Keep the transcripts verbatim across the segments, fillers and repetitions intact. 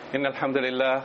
إن الحمد لله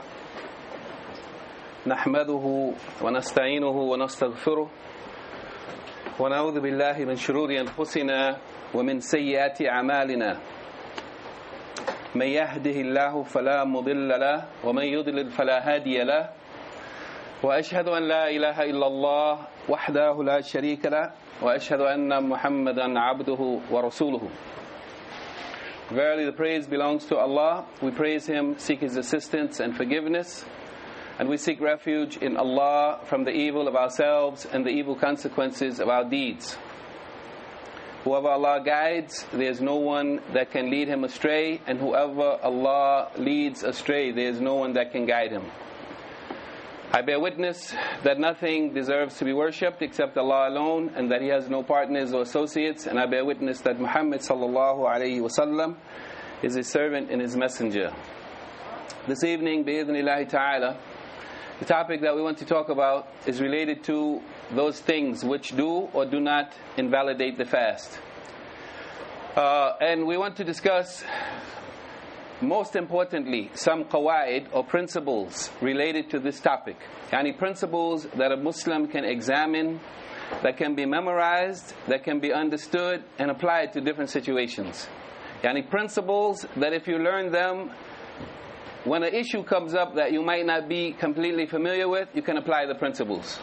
نحمده ونستعينه ونستغفره ونعوذ بالله من شرور أنفسنا ومن سيئات أعمالنا من يهده الله فلا مضل له ومن يضلل فلا هادي له وأشهد أن لا إله إلا الله وحده لا شريك له وأشهد أن محمدا عبده ورسوله. Verily the praise belongs to Allah. We praise Him, seek His assistance and forgiveness, and we seek refuge in Allah from the evil of ourselves and the evil consequences of our deeds. Whoever Allah guides, there is no one that can lead him astray, and whoever Allah leads astray, there is no one that can guide him. I bear witness that nothing deserves to be worshipped except Allah alone, and that He has no partners or associates, and I bear witness that Muhammad sallallahu alayhi wa sallam is His servant and His messenger. This evening, bi'idhnillahi ta'ala, the topic that we want to talk about is related to those things which do or do not invalidate the fast. Uh, and we want to discuss, most importantly, some qawaid or principles related to this topic. Yani principles that a Muslim can examine, that can be memorized, that can be understood and applied to different situations. Yani principles that if you learn them, when an issue comes up that you might not be completely familiar with, you can apply the principles.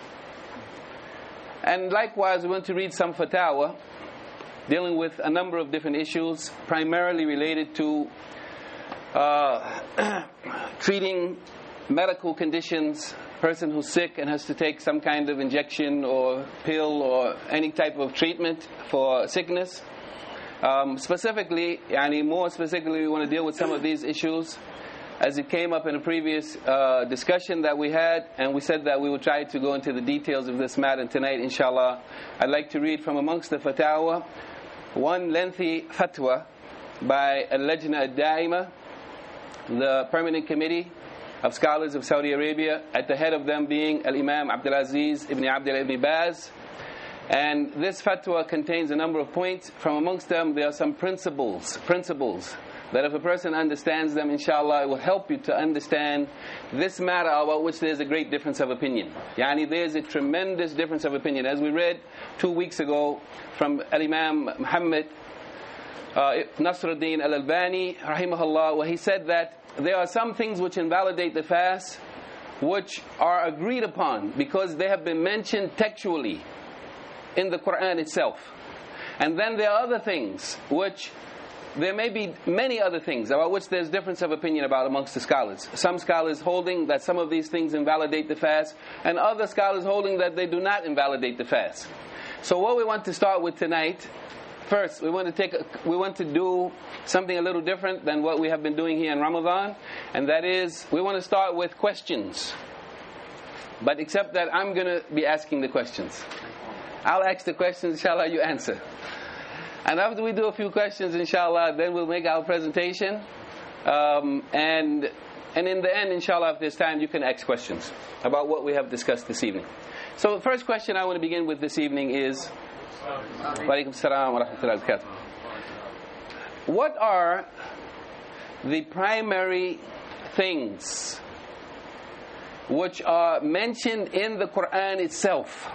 And likewise, we want to read some fatwa dealing with a number of different issues, primarily related to uh, treating medical conditions, person who's sick and has to take some kind of injection or pill or any type of treatment for sickness. Um, specifically, yani more specifically, we want to deal with some of these issues as it came up in a previous uh, discussion that we had, and we said that we would try to go into the details of this matter tonight, inshallah. I'd like to read from amongst the fatwa one lengthy fatwa by Al-Lajna Al-Da'ima, the permanent committee of scholars of Saudi Arabia, at the head of them being Al-Imam Abdulaziz ibn Abdullah ibn Baz. And this fatwa contains a number of points. From amongst them, there are some principles, principles that if a person understands them, inshallah, it will help you to understand this matter about which there is a great difference of opinion. Yani there is a tremendous difference of opinion. As we read two weeks ago from Al-Imam Muhammad uh, Nasruddin Al-Albani, rahimahullah, where he said that there are some things which invalidate the fast, which are agreed upon because they have been mentioned textually in the Quran itself. And then there are other things which there may be many other things about which there's difference of opinion about amongst the scholars. Some scholars holding that some of these things invalidate the fast, and other scholars holding that they do not invalidate the fast. So what we want to start with tonight, first we want to take a, we want to do something a little different than what we have been doing here in Ramadan, and that is we want to start with questions. But except that I'm going to be asking the questions. I'll ask the questions, inshallah, you answer. And after we do a few questions, inshallah, then we'll make our presentation. Um, and and in the end, inshallah, if there's time, you can ask questions about what we have discussed this evening. So the first question I want to begin with this evening is, wa alaikum salam wa rahmatullahi wa barakatuh. What are the primary things which are mentioned in the Quran itself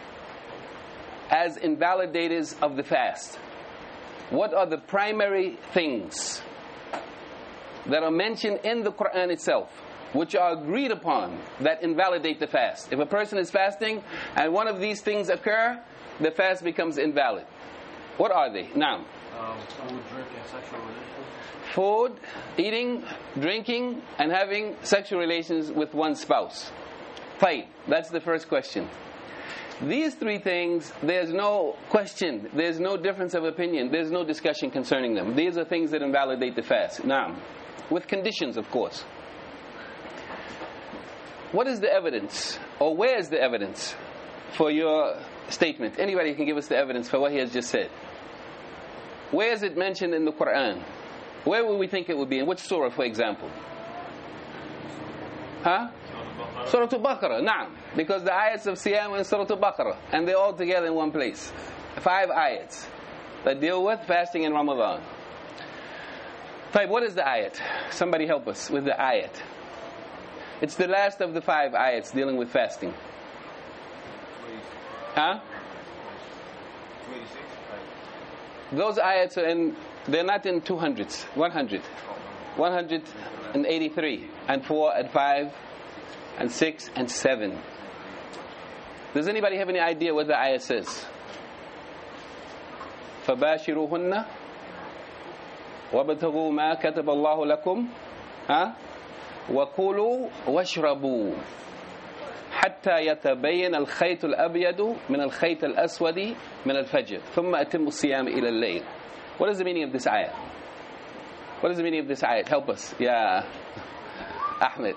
as invalidators of the fast? What are the primary things that are mentioned in the Quran itself, which are agreed upon, that invalidate the fast? If a person is fasting and one of these things occur, the fast becomes invalid. What are they? Now, um, food, drinking, sexual relations. Food, eating, drinking, and having sexual relations with one's spouse. Fine. That's the first question. These three things, there's no question, there's no difference of opinion, there's no discussion concerning them. These are things that invalidate the fast. Now, with conditions, of course. What is the evidence, or where is the evidence for your statement? Anybody can give us the evidence for what he has just said. Where is it mentioned in the Quran? Where would we think it would be? In which surah, for example? Huh? Surah Al-Baqarah, na'am. Because the ayats of Siyam are in Surah Al-Baqarah, and they're all together in one place. Five ayats that deal with fasting in Ramadan. طيب, what is the ayat? Somebody help us with the ayat. It's the last of the five ayats dealing with fasting. Huh? Those ayats are in, they're not in two hundreds, one hundred. one hundred eighty-three, and four, and five, and six, and seven. Does anybody have any idea what the ayat says? فَبَاشِرُوهُنَّ وَابْتَغُوا مَا كَتَبَ اللَّهُ لَكُمْ ها وَكُلُوا وَاشْرَبُوا حَتَّى يَتَبَيَّنَ الْخَيْطُ الْأَبْيَضُ مِنَ الْخَيْطِ الْأَسْوَدِ مِنَ الْفَجْرِ ثُمَّ أَتِمُّوا الصِّيَامَ إِلَى اللَّيْلِ. What is the meaning of this ayat? What is the meaning of this ayat? Help us. Yeah, Ahmed.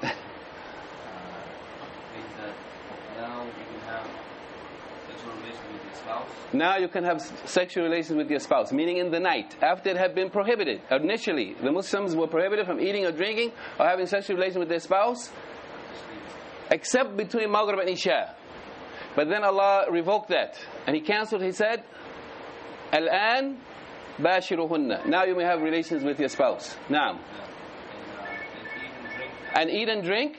Now you can have sexual relations with your spouse, meaning in the night, after it had been prohibited. Initially, the Muslims were prohibited from eating or drinking or having sexual relations with their spouse, except between Maghrib and Isha. But then Allah revoked that, and He cancelled. He said, Al-an bashiruhunna. Now you may have relations with your spouse. Now. And eat and drink.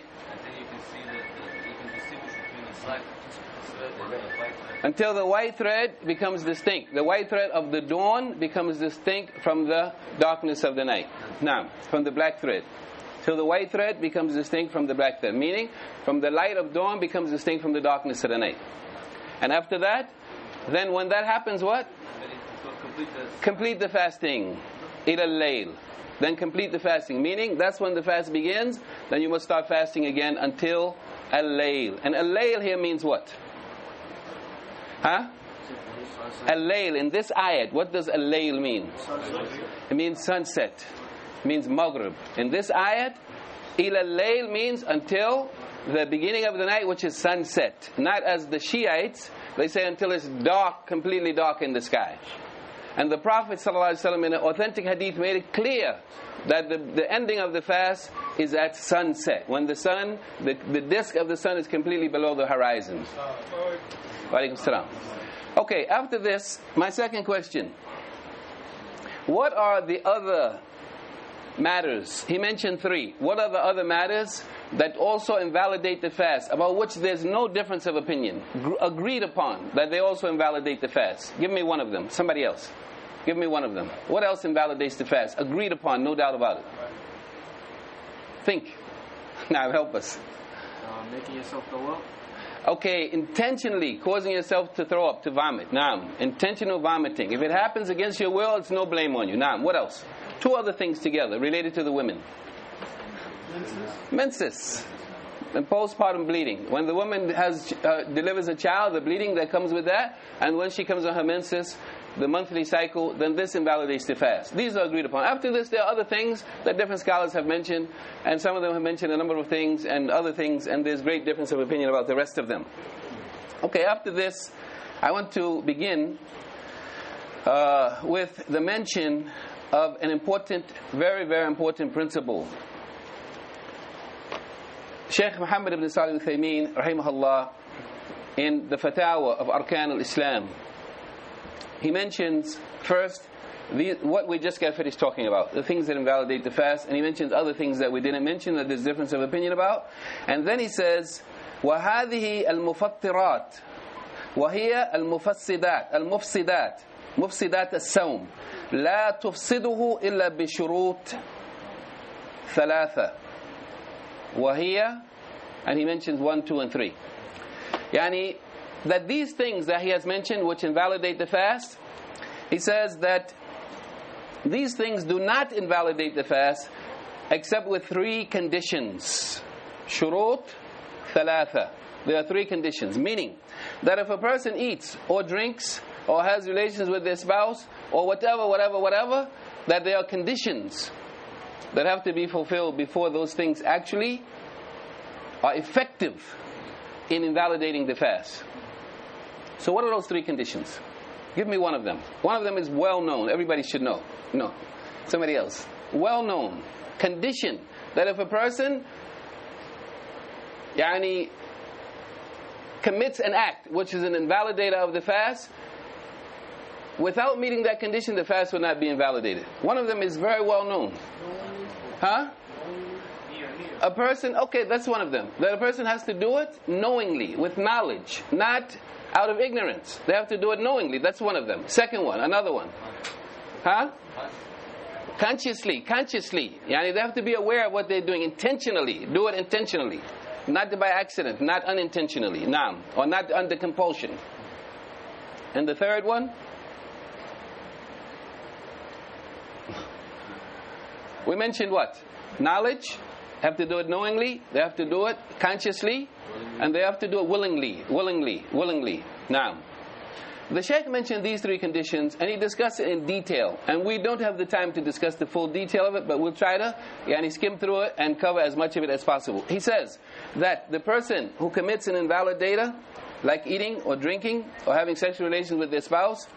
Until the white thread becomes distinct. The white thread of the dawn becomes distinct from the darkness of the night. Now, from the black thread. Till the white thread becomes distinct from the black thread. Meaning, from the light of dawn becomes distinct from the darkness of the night. And after that, then when that happens, what? Complete the fasting. Ila al-layl. Then complete the fasting. Meaning, that's when the fast begins. Then you must start fasting again until al-layl. And al-layl here means what? Huh? Al-layl, in this ayat, what does al-layl mean? It means sunset. It means maghrib. In this ayat, ila al-layl means until the beginning of the night, which is sunset. Not as the Shiites, they say until it's dark, completely dark in the sky. And the Prophet ﷺ in an authentic hadith made it clear that the, the ending of the fast is at sunset, when the sun, the, the disk of the sun is completely below the horizon. Walaikum salam. Okay, after this, my second question. What are the other matters? He mentioned three. What are the other matters that also invalidate the fast, about which there's no difference of opinion, gr- agreed upon, that they also invalidate the fast? Give me one of them. Somebody else. Give me one of them. What else invalidates the fast? Agreed upon, no doubt about it. Think. Now help us. Uh, making yourself throw up. Okay, intentionally causing yourself to throw up, to vomit. Naam. Intentional vomiting. If it happens against your will, it's no blame on you. Naam. What else? Two other things together related to the women. Menses. Menses. And postpartum bleeding. When the woman has uh, delivers a child, the bleeding that comes with that, and when she comes on her menses, the monthly cycle, then this invalidates the fast. These are agreed upon. After this, there are other things that different scholars have mentioned, and some of them have mentioned a number of things and other things, and there's great difference of opinion about the rest of them. Okay, after this, I want to begin uh, with the mention of an important, very, very important principle. Shaykh Muhammad ibn Salih al-Uthaymeen, rahimahullah, in the Fatawa of Arkan al-Islam, he mentions first the, what we just got finished talking about, the things that invalidate the fast, and he mentions other things that we didn't mention that there's difference of opinion about, and then he says, وَهَذِهِ الْمُفَطِّرَاتِ وَهِيَ الْمُفَسِّدَاتِ الْمُفْسِدَاتِ مُفْسِدَاتِ السَّوْمِ لَا تُفْسِدُهُ إِلَّا بِشُرُوطٍ ثَلَاثَةٍ وَهِيَ, and he mentions one, two, and three. Yani, that these things that he has mentioned which invalidate the fast, he says that these things do not invalidate the fast except with three conditions. Shurut, thalatha. There are three conditions, meaning that if a person eats or drinks or has relations with their spouse or whatever, whatever, whatever, that there are conditions that have to be fulfilled before those things actually are effective in invalidating the fast. So what are those three conditions? Give me one of them. One of them is well known. Everybody should know. No. Somebody else. Well known. Condition that if a person yani, commits an act which is an invalidator of the fast, without meeting that condition, the fast will not be invalidated. One of them is very well known. Huh? A person, okay, that's one of them. That a person has to do it knowingly, with knowledge, not out of ignorance. They have to do it knowingly. That's one of them. Second one, another one. Huh? Consciously, consciously. Yani they have to be aware of what they're doing intentionally. Do it intentionally. Not by accident, not unintentionally. Naam. Or not under compulsion. And the third one? We mentioned what? Knowledge. Have to do it knowingly. They have to do it consciously. And they have to do it willingly. Willingly. Willingly. Naam. The Shaykh mentioned these three conditions and he discussed it in detail. And we don't have the time to discuss the full detail of it, but we'll try to yani, skim through it and cover as much of it as possible. He says that the person who commits an invalidator, like eating or drinking or having sexual relations with their spouse,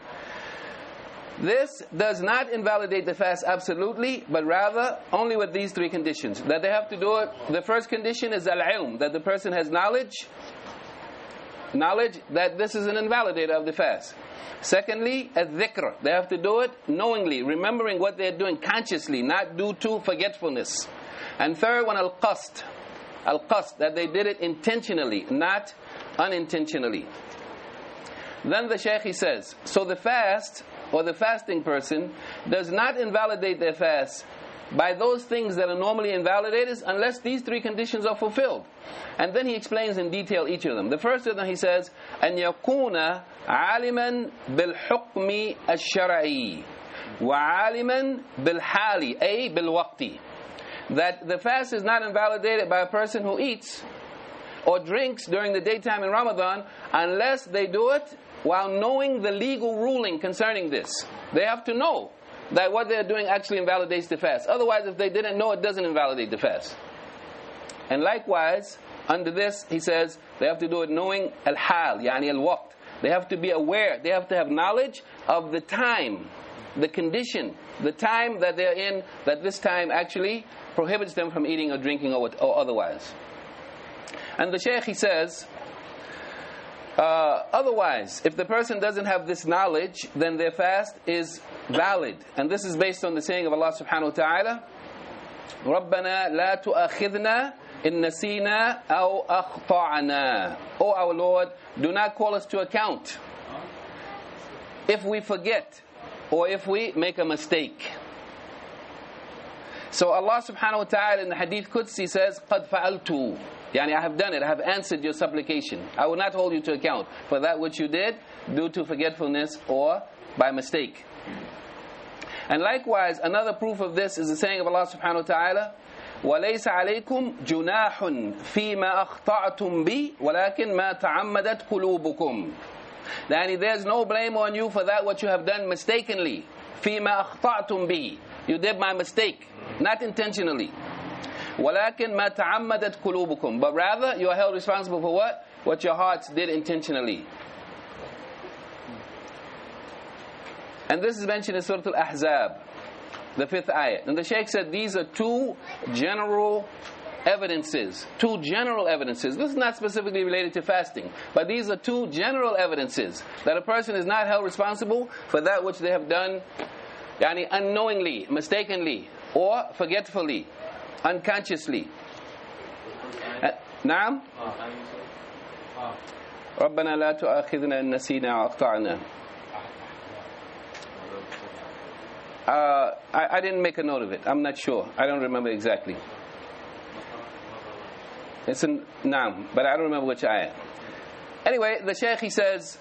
this does not invalidate the fast absolutely, but rather only with these three conditions. That they have to do it. The first condition is al-ilm, that the person has knowledge. Knowledge that this is an invalidator of the fast. Secondly, al-dhikr. They have to do it knowingly, remembering what they're doing consciously, not due to forgetfulness. And third one, al-qasd. Al-qasd, that they did it intentionally, not unintentionally. Then the Shaykh, he says, so the fast, or the fasting person, does not invalidate their fast by those things that are normally invalidated unless these three conditions are fulfilled. And then he explains in detail each of them. The first of them he says, أن يكون عالما بالحكم الشرعي وعالما بالحال أي بالوقت. That the fast is not invalidated by a person who eats or drinks during the daytime in Ramadan unless they do it while knowing the legal ruling concerning this. They have to know that what they're doing actually invalidates the fast. Otherwise, if they didn't know, it doesn't invalidate the fast. And likewise, under this, he says, they have to do it knowing al-hal, yani al-waqt. They have to be aware, they have to have knowledge of the time, the condition, the time that they're in, that this time actually prohibits them from eating or drinking or, what, or otherwise. And the Shaykh, he says, Uh, otherwise, if the person doesn't have this knowledge, then their fast is valid. And this is based on the saying of Allah subhanahu wa ta'ala, رَبَّنَا لَا تُؤَخِذْنَا إِن نَسِينَا أَوْ أَخْطَعْنَا. O our Lord, do not call us to account if we forget or if we make a mistake. So Allah subhanahu wa ta'ala in the Hadith Qudsi says, قَدْ فَعَلْتُ. Yani I have done it, I have answered your supplication. I will not hold you to account for that which you did due to forgetfulness or by mistake. And likewise, another proof of this is the saying of Allah subhanahu wa ta'ala, وَلَيْسَ عَلَيْكُمْ جُنَاحٌ فِي مَا أَخْطَعْتُمْ بِي وَلَكِنْ مَا تَعَمَّدَتْ قُلُوبُكُمْ. Yani there's no blame on you for that what you have done mistakenly. فِي مَا أَخْطَعْتُمْ بِي. You did by mistake, not intentionally. وَلَكِنْ مَا تَعَمَّدَتْ قُلُوبُكُمْ. But rather, you are held responsible for what? What your hearts did intentionally. And this is mentioned in Surah Al-Ahzab, the fifth ayah. And the Shaykh said these are two general evidences. Two general evidences. This is not specifically related to fasting, but these are two general evidences that a person is not held responsible for that which they have done yani unknowingly, mistakenly, or forgetfully, unconsciously. uh, نعم ربنا لا تؤاخذنا إن نسينا وأخطأنا. Uh, I, I didn't make a note of it. I'm not sure. I don't remember exactly. It's in Naam, but I don't remember which ayah. Anyway, the Shaykh, he says,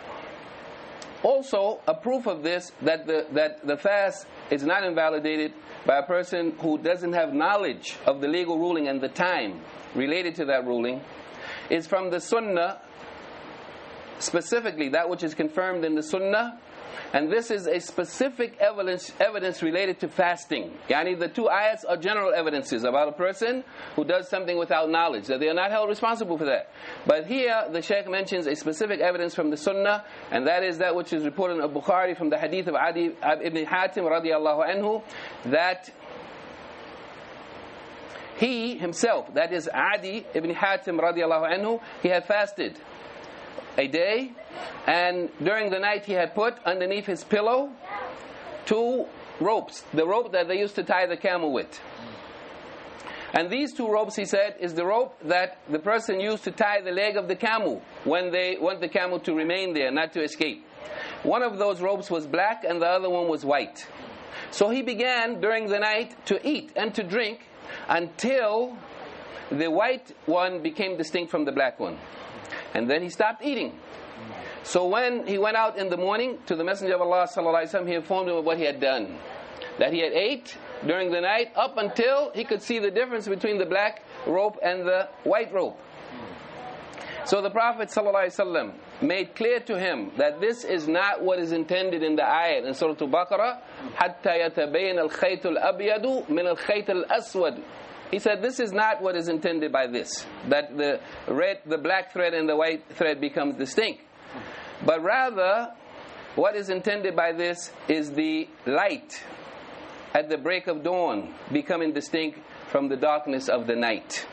also a proof of this, that the, that the fast is not invalidated by a person who doesn't have knowledge of the legal ruling and the time related to that ruling, is from the Sunnah, specifically that which is confirmed in the Sunnah. And this is a specific evidence evidence related to fasting. Yani the two ayats are general evidences about a person who does something without knowledge, that they are not held responsible for that. But here the Shaykh mentions a specific evidence from the Sunnah, and that is that which is reported in Al-Bukhari from the hadith of Adi ibn Hatim radiyallahu anhu, that he himself, that is Adi ibn Hatim radiyallahu anhu, he had fasted a day, and during the night he had put underneath his pillow two ropes, the rope that they used to tie the camel with. And these two ropes, he said, is the rope that the person used to tie the leg of the camel when they want the camel to remain there, not to escape. One of those ropes was black and the other one was white. So he began during the night to eat and to drink until the white one became distinct from the black one. And then he stopped eating. So when he went out in the morning to the Messenger of Allah sallallahu alaihi wasallam, he informed him of what he had done. That he had ate during the night up until he could see the difference between the black rope and the white rope. So the Prophet ﷺ made clear to him that this is not what is intended in the ayat in Surah Al-Baqarah, حَتَّى يَتَبَيْنَ الْخَيْطُ الْأَبْيَضُ مِنَ الْخَيْطِ الْأَسْوَدِ. He said this is not what is intended by this, that the red, the black thread and the white thread becomes distinct. But rather, what is intended by this is the light at the break of dawn becoming distinct from the darkness of the night.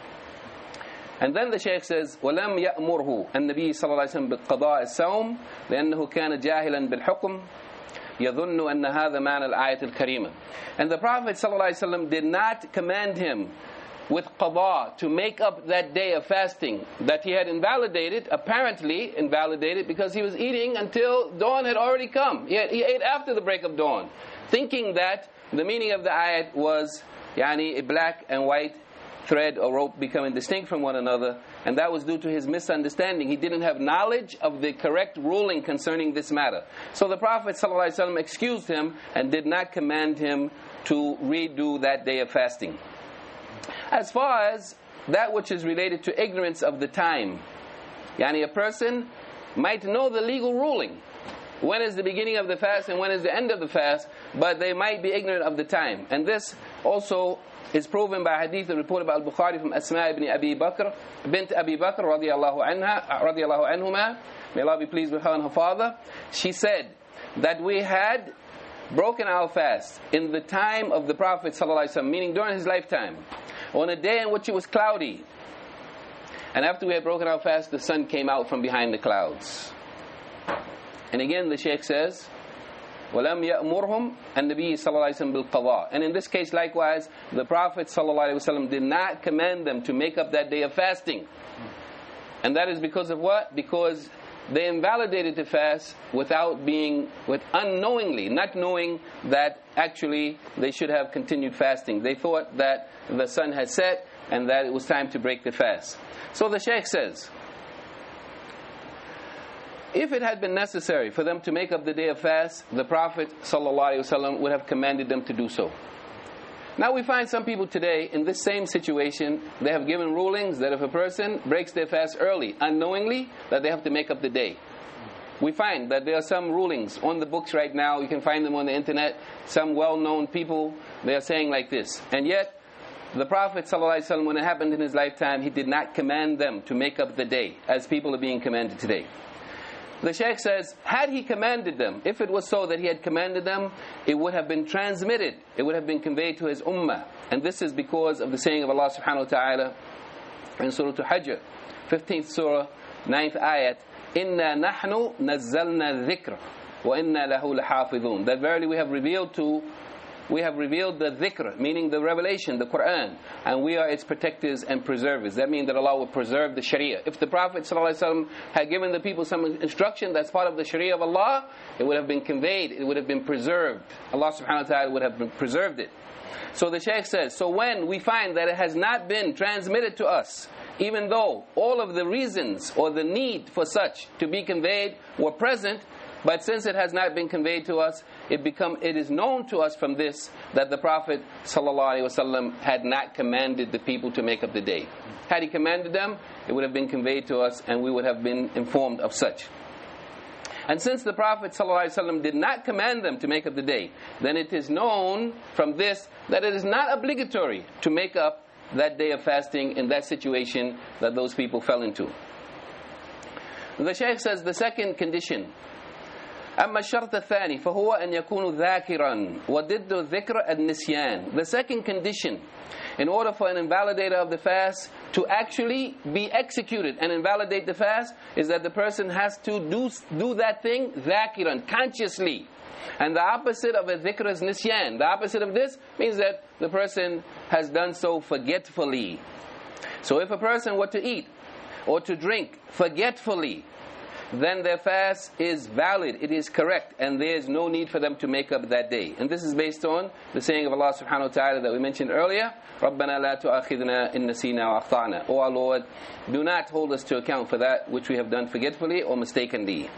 And then the Shaykh says, وَلَمْ يَأْمُرْهُ النبي صلى الله عليه وسلم بقضاء الصوم لأنه كان جاهلا بالحكم يظن أن هذا معنى الآية الكريمة. And the Prophet صلى الله عليه وسلم did not command him with qada, to make up that day of fasting that he had invalidated, apparently invalidated, because he was eating until dawn had already come. He, had, he ate after the break of dawn, thinking that the meaning of the ayat was yani, a black and white thread or rope becoming distinct from one another, and that was due to his misunderstanding. He didn't have knowledge of the correct ruling concerning this matter. So the Prophet ﷺ excused him and did not command him to redo that day of fasting. As far as that which is related to ignorance of the time, yani a person might know the legal ruling, when is the beginning of the fast and when is the end of the fast, but they might be ignorant of the time. And this also is proven by a hadith reported by Al-Bukhari from Asma ibn Abi Bakr, bint Abi Bakr radiyallahu anha, radiyallahu anhuma, may Allah be pleased with her and her father. She said that we had broken our fast in the time of the Prophet ﷺ, meaning during his lifetime, on a day in which it was cloudy. And after we had broken our fast, the sun came out from behind the clouds. And again the Shaykh says, وَلَمْ يَأْمُرْهُمْ النَّبِيِّ صَلَّى اللَّهُ عَلَيْهِ وَسَلَّمْ بِالْقَضَاءِ. And in this case likewise, the Prophet ﷺ did not command them to make up that day of fasting. And that is because of what? Because they invalidated the fast without being, with unknowingly, not knowing that actually they should have continued fasting. They thought that the sun had set and that it was time to break the fast. So the Shaykh says, if it had been necessary for them to make up the day of fast, the Prophet ﷺ would have commanded them to do so. Now we find some people today in this same situation, they have given rulings that if a person breaks their fast early, unknowingly, that they have to make up the day. We find that there are some rulings on the books right now, you can find them on the internet, some well-known people, they are saying like this. And yet, the Prophet ﷺ, when it happened in his lifetime, he did not command them to make up the day, as people are being commanded today. The Shaykh says, had he commanded them, if it was so that he had commanded them, it would have been transmitted, it would have been conveyed to his ummah. And this is because of the saying of Allah subhanahu wa ta'ala in Surah Al-Hajj, fifteenth surah, ninth ayat, إِنَّا نَحْنُ نَزَّلْنَا الذِّكْرَ وَإِنَّا لَهُ لَحَافِظُونَ. That verily we have revealed to We have revealed the dhikr, meaning the revelation, the Quran, and we are its protectors and preservers. That means that Allah will preserve the Sharia. If the Prophet ﷺ had given the people some instruction that's part of the Sharia of Allah, it would have been conveyed, it would have been preserved. Allah subhanahu wa ta'ala would have been preserved it. So the Shaykh says, so when we find that it has not been transmitted to us, even though all of the reasons or the need for such to be conveyed were present, but since it has not been conveyed to us, it become it is known to us from this that the Prophet ﷺ had not commanded the people to make up the day. Had he commanded them, it would have been conveyed to us and we would have been informed of such. And since the Prophet ﷺ did not command them to make up the day, then it is known from this that it is not obligatory to make up that day of fasting in that situation that those people fell into. The Shaykh says the second condition أما الشرط الثاني فهو أن يكون ذاكرا وضد الذكر النسيان. The second condition in order for an invalidator of the fast to actually be executed and invalidate the fast is that the person has to do, do that thing ذاكرا, consciously. And the opposite of a dhikr is nisyan. The opposite of this means that the person has done so forgetfully. So if a person were to eat or to drink forgetfully, then their fast is valid, it is correct, and there is no need for them to make up that day. And this is based on the saying of Allah subhanahu wa ta'ala that we mentioned earlier, رَبَّنَا لَا تُؤَخِذْنَا إِن نَسِينَا وَأَخْطَأْنَا. O our Lord, do not hold us to account for that which we have done forgetfully or mistakenly.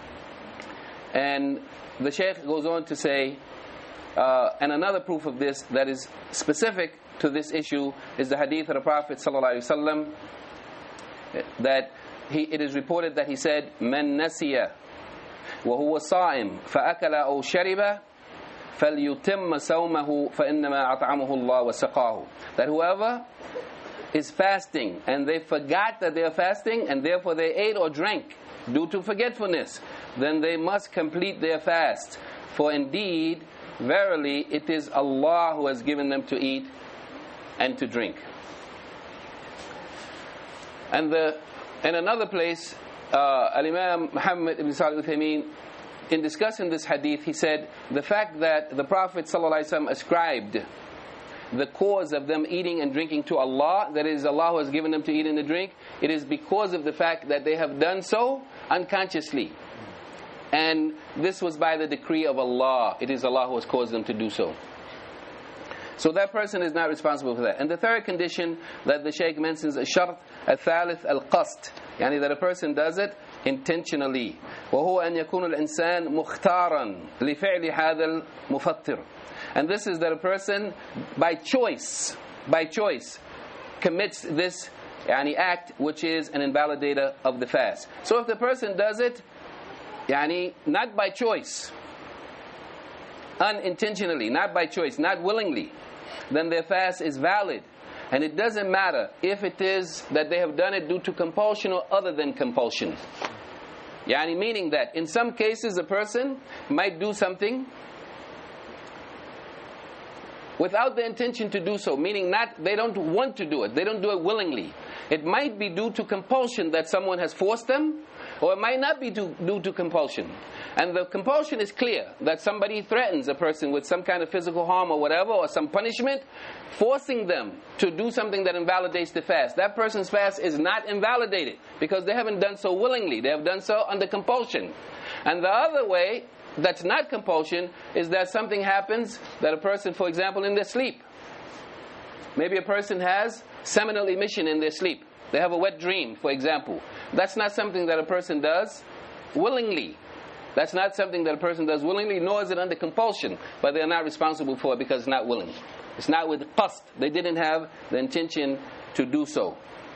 And the Shaykh goes on to say, uh, and another proof of this that is specific to this issue is the hadith of the Prophet sallallahu alaihi wasallam, that he, it is reported that he said, "Man nasiya wa huwa sa'im fa akala aw shariba falyutimma sawmahu fa innama at'amahu Allah wa saqahu." That whoever is fasting and they forgot that they are fasting and therefore they ate or drank due to forgetfulness, then they must complete their fast. For indeed, verily, it is Allah who has given them to eat and to drink. And the in another place, uh, Al-Imam Muhammad ibn Salih al-Uthaymeen, in discussing this hadith, he said, the fact that the Prophet ﷺ ascribed the cause of them eating and drinking to Allah, that is, Allah who has given them to eat and to drink, it is because of the fact that they have done so unconsciously. And this was by the decree of Allah. It is Allah who has caused them to do so. So that person is not responsible for that. And the third condition that the Shaykh mentions is shart al-thalith al-qasd, yani that a person does it intentionally. وهو أن يكون الإنسان مختارا لفعل هذا المفطر. And this is that a person by choice, by choice, commits this yani act which is an invalidator of the fast. So if the person does it yani not by choice, unintentionally, not by choice, not willingly, then their fast is valid. And it doesn't matter if it is that they have done it due to compulsion or other than compulsion. Yani meaning that in some cases a person might do something without the intention to do so, meaning not they don't want to do it, they don't do it willingly. It might be due to compulsion that someone has forced them, or it might not be due, due to compulsion. And the compulsion is clear, that somebody threatens a person with some kind of physical harm or whatever, or some punishment, forcing them to do something that invalidates the fast. That person's fast is not invalidated, because they haven't done so willingly, they have done so under compulsion. And the other way, that's not compulsion, is that something happens that a person, for example, in their sleep, maybe a person has seminal emission in their sleep, they have a wet dream, for example. That's not something that a person does willingly. That's not something that a person does willingly, nor is it under compulsion, but they are not responsible for it because it's not willing. It's not with qasd. They didn't have the intention to do so.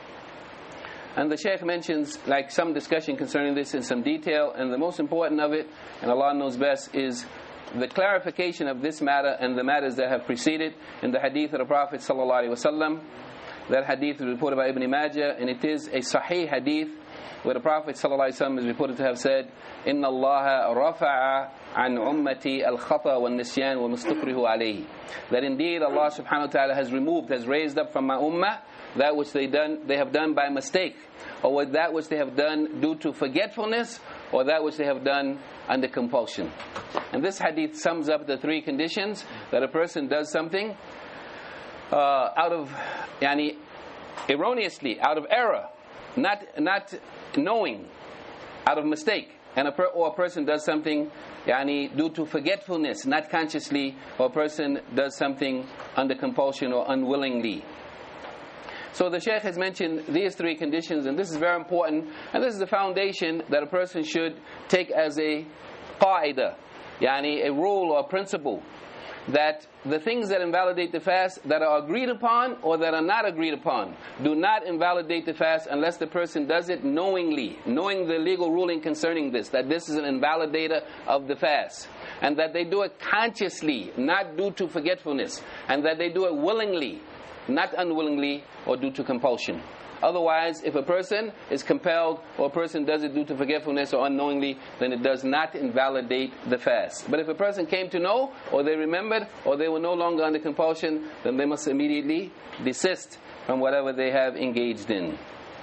And the Shaykh mentions like some discussion concerning this in some detail, and the most important of it, and Allah knows best, is the clarification of this matter and the matters that have preceded in the hadith of the Prophet sallallahu alaihi wasallam. That hadith is reported by Ibn Majah, and it is a sahih hadith where the Prophet sallallahu alaihi wasallam is reported to have said, "Inna Allah rafa'a an ummati al-khata wal-nisyan wa-mustakrihu alayhi." That indeed Allah subhanahu wa ta'ala has removed, has raised up from my ummah that which they done, they have done by mistake, or with that which they have done due to forgetfulness, or that which they have done under compulsion. And this hadith sums up the three conditions that a person does something uh, out of, yani, erroneously, out of error, not not knowing, out of mistake, and a per, or a person does something yani due to forgetfulness, not consciously, or a person does something under compulsion or unwillingly. So the Shaykh has mentioned these three conditions, and this is very important, and this is the foundation that a person should take as a qaida, yani a rule or a principle, that the things that invalidate the fast that are agreed upon or that are not agreed upon do not invalidate the fast unless the person does it knowingly, knowing the legal ruling concerning this, that this is an invalidator of the fast, and that they do it consciously, not due to forgetfulness, and that they do it willingly, not unwillingly or due to compulsion. Otherwise, if a person is compelled or a person does it due to forgetfulness or unknowingly, then it does not invalidate the fast. But if a person came to know, or they remembered, or they were no longer under compulsion, then they must immediately desist from whatever they have engaged in.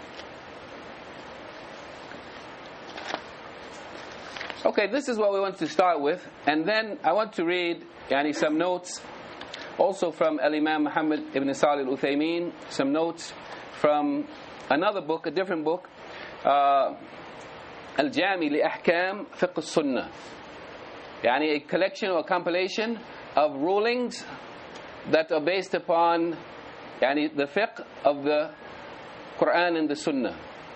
Okay, this is what we want to start with, and then I want to read yani, some notes also from Al-Imam Muhammad ibn Salih al-Uthaymeen, some notes from another book, a different book, uh, Al-Jami li-Ahkam Fiqh al-Sunnah, yani a collection or compilation of rulings that are based upon yani, the fiqh of the Quran and the Sunnah.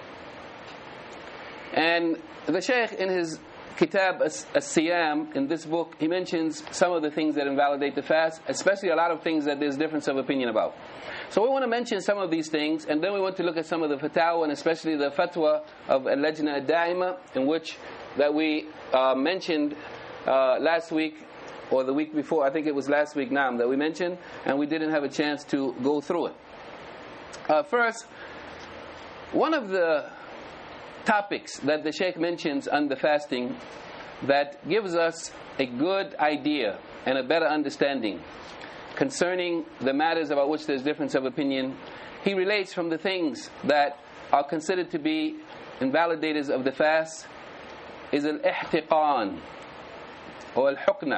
And the Shaykh in his Kitab As-Siyam, in this book, he mentions some of the things that invalidate the fast, especially a lot of things that there's difference of opinion about. So we want to mention some of these things, and then we want to look at some of the fatwa, and especially the fatwa of Al-Lajna Ad-Da'ima, in which that we uh, mentioned uh, last week, or the week before, I think it was last week now, that we mentioned, and we didn't have a chance to go through it. Uh, first, one of the topics that the Shaykh mentions on the fasting that gives us a good idea and a better understanding concerning the matters about which there's difference of opinion, he relates from the things that are considered to be invalidators of the fast is al-ihtiqan or al-hukna.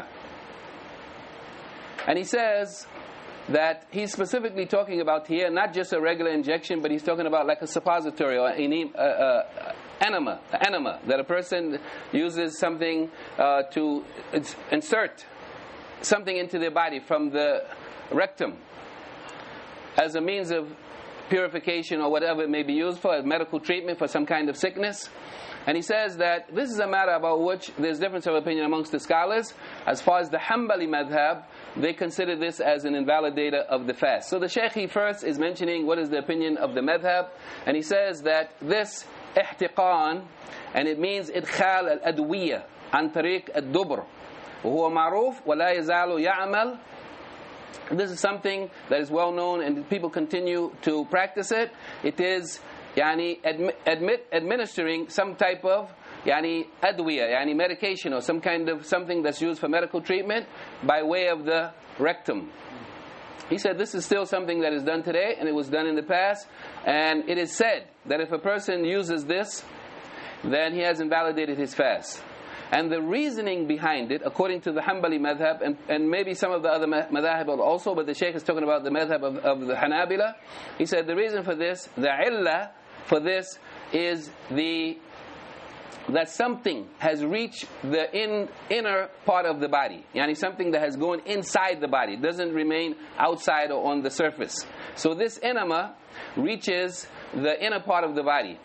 And he says that he's specifically talking about here not just a regular injection, but he's talking about like a suppository or an uh, uh, enema, enema, that a person uses something uh, to insert something into their body from the rectum as a means of purification or whatever it may be used for, as medical treatment for some kind of sickness. And he says that this is a matter about which there's difference of opinion amongst the scholars. As far as the Hanbali madhab, they consider this as an invalidator of the fast. So the Shaykh, he first is mentioning what is the opinion of the madhab, and he says that this ihtiqan, and it means idkhal al-adwiyya an tariq al-dubr, وهو معروف ولا يزال يعمل. This is something that is well known and people continue to practice it. It is yani admi- admit, administering some type of yani adwiya, yani medication or some kind of something that's used for medical treatment by way of the rectum. He said this is still something that is done today, and it was done in the past, and it is said that if a person uses this, then he has invalidated his fast. And the reasoning behind it, according to the Hanbali madhab, and, and maybe some of the other madhab also, but the Shaykh is talking about the madhab of, of the Hanabila, he said the reason for this, the illah for this, is the that something has reached the in, inner part of the body, yani something that has gone inside the body, doesn't remain outside or on the surface. So this enema reaches the inner part of the body,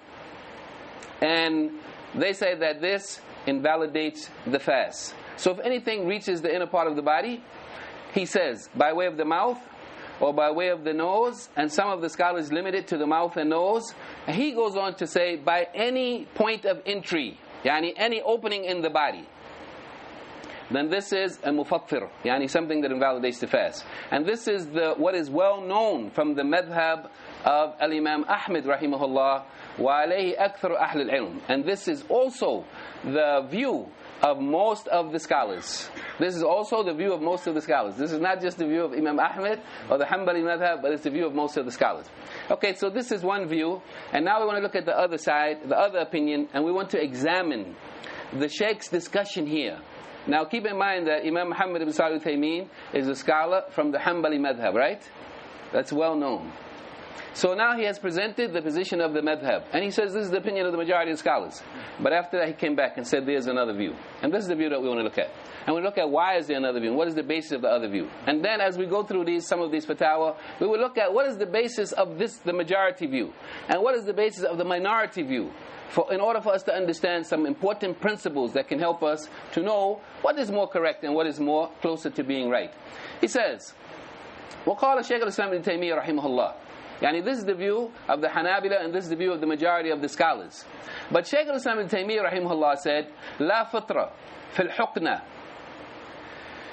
and they say that this invalidates the fast. So if anything reaches the inner part of the body, he says by way of the mouth or by way of the nose, and some of the scholars limit it to the mouth and nose. And he goes on to say by any point of entry, yani any opening in the body, then this is a mufattir, yani something that invalidates the fast. And this is the what is well known from the madhab of Al-Imam Ahmad rahimahullah, wa alayhi akthar ahl al-ilm. And this is also the view of most of the scholars. This is also the view of most of the scholars. This is not just the view of Imam Ahmad or the Hanbali madhab, but it's the view of most of the scholars. Okay, so this is one view, and now we want to look at the other side, the other opinion, and we want to examine the Shaykh's discussion here. Now keep in mind that Imam Muhammad ibn Salih al-Uthaymeen is a scholar from the Hanbali madhab, right? That's well known. So now he has presented the position of the madhab, and he says this is the opinion of the majority of scholars. But after that he came back and said there's another view. And this is the view that we want to look at. And we look at why is there another view, and what is the basis of the other view. And then as we go through these, some of these fatwa, we will look at what is the basis of this, the majority view, and what is the basis of the minority view, for, in order for us to understand some important principles that can help us to know what is more correct and what is more closer to being right. He says, وقال الشيخ الإسلام ابن تيمية رحمه الله. Yani this is the view of the Hanabila, and this is the view of the majority of the scholars. But Shaykh al-Islam ibn Taymiyyah rahimahullah said, لا فطرة في الحقنة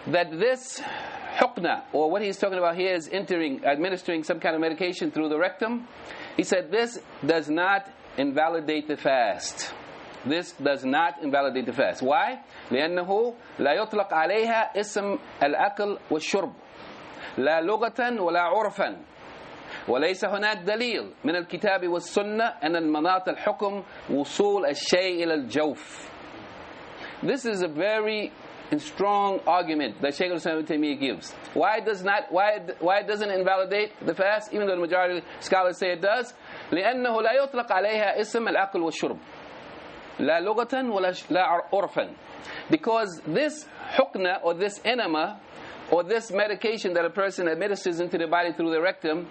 that this hukna, or what he's talking about here is entering, administering some kind of medication through the rectum. He said this does not invalidate the fast. This does not invalidate the fast. Why? لأنه لا يطلق عليها اسم الأكل والشرب لا لغة ولا عرفا وليس هناك دليل من الكتاب والسنة أن المناط الحكم وصول الشيء إلى الجوف. This is a very strong argument that Shaykh al-Islam ibn Taymiyyah gives. Why does not why why it doesn't invalidate the fast, even though the majority of scholars say it does? لأنه لا يطلق عليها اسم الأكل والشرب لا لغة ولا لا عرفا. Because this hukna, or this enema, or this medication that a person administers into the body through the rectum,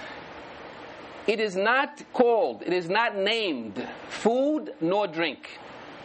it is not called, it is not named food nor drink.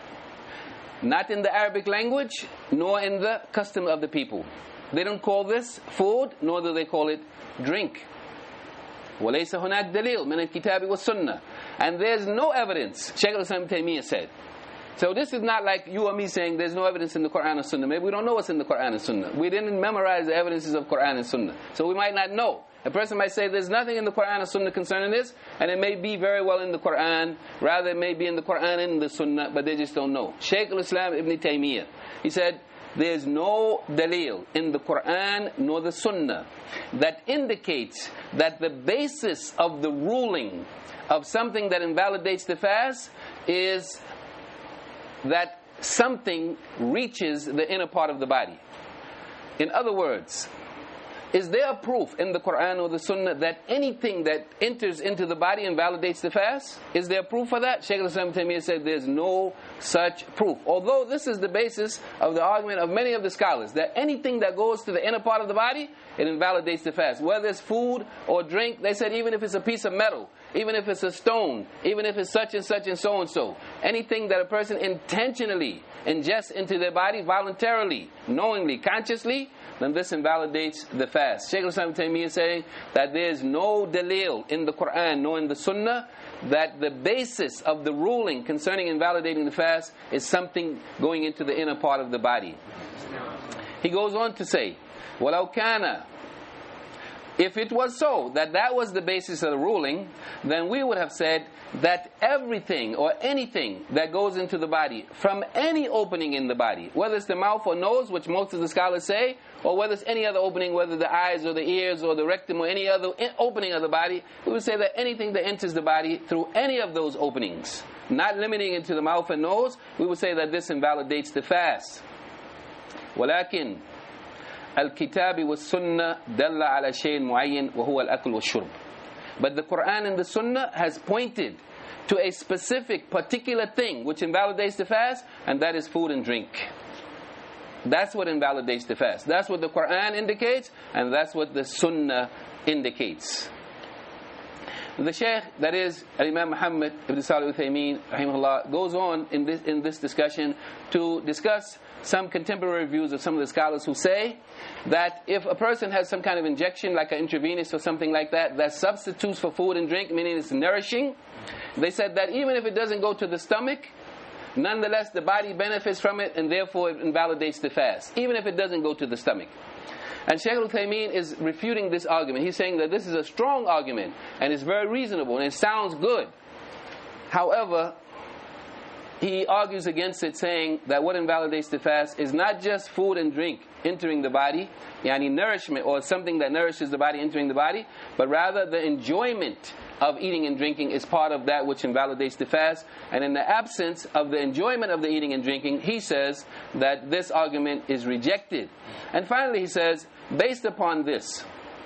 Not in the Arabic language, nor in the custom of the people. They don't call this food, nor do they call it drink. وَلَيْسَ هُنَاكَ دَلِيلٌ مِنَ الْكِتَابِ وَالسُّنَّةِ. And there's no evidence, Shaykh al-Islam ibn Taymiyyah said. So this is not like you or me saying there's no evidence in the Quran and Sunnah. Maybe we don't know what's in the Quran and Sunnah. We didn't memorize the evidences of Quran and Sunnah. So we might not know. A person might say there's nothing in the Quran or Sunnah concerning this, and it may be very well in the Quran, rather it may be in the Quran and the Sunnah, but they just don't know. Shaykh al-Islam ibn Taymiyyah, he said, there's no dalil in the Quran nor the Sunnah that indicates that the basis of the ruling of something that invalidates the fast is that something reaches the inner part of the body. In other words, is there a proof in the Quran or the Sunnah that anything that enters into the body invalidates the fast? Is there proof for that? Shaykh al-Islam ibn Taymiyyah said there's no such proof. Although this is the basis of the argument of many of the scholars, that anything that goes to the inner part of the body, it invalidates the fast. Whether it's food or drink, they said even if it's a piece of metal, even if it's a stone, even if it's such and such and so and so, anything that a person intentionally ingests into their body voluntarily, knowingly, consciously, then this invalidates the fast. Shaykh al-Islam ibn Taymiyyah is saying that there is no dalil in the Quran nor in the Sunnah that the basis of the ruling concerning invalidating the fast is something going into the inner part of the body. He goes on to say, وَلَوْ كَانَ, if it was so, that that was the basis of the ruling, then we would have said that everything or anything that goes into the body, from any opening in the body, whether it's the mouth or nose, which most of the scholars say, or whether it's any other opening, whether the eyes or the ears or the rectum or any other opening of the body, we would say that anything that enters the body through any of those openings, not limiting it to the mouth and nose, we would say that this invalidates the fast. وَلَكِنْ الكتاب والسنة دل على شيء معين وهو الأكل والشرب. But the Quran and the Sunnah has pointed to a specific particular thing which invalidates the fast, and that is food and drink. That's what invalidates the fast. That's what the Quran indicates, and that's what the Sunnah indicates. The Shaykh, that is Imam Muhammad ibn Salih al-Uthaymeen rahimahullah, goes on in this in this discussion to discuss some contemporary views of some of the scholars who say that if a person has some kind of injection, like an intravenous or something like that, that substitutes for food and drink, meaning it's nourishing, they said that even if it doesn't go to the stomach, nonetheless the body benefits from it, and therefore it invalidates the fast, even if it doesn't go to the stomach. And Shaykh al-Uthaymeen is refuting this argument. He's saying that this is a strong argument, and it's very reasonable, and it sounds good. However, he argues against it, saying that what invalidates the fast is not just food and drink entering the body, yani nourishment, or something that nourishes the body entering the body, but rather the enjoyment of eating and drinking is part of that which invalidates the fast. And in the absence of the enjoyment of the eating and drinking, he says that this argument is rejected. And finally he says, based upon this,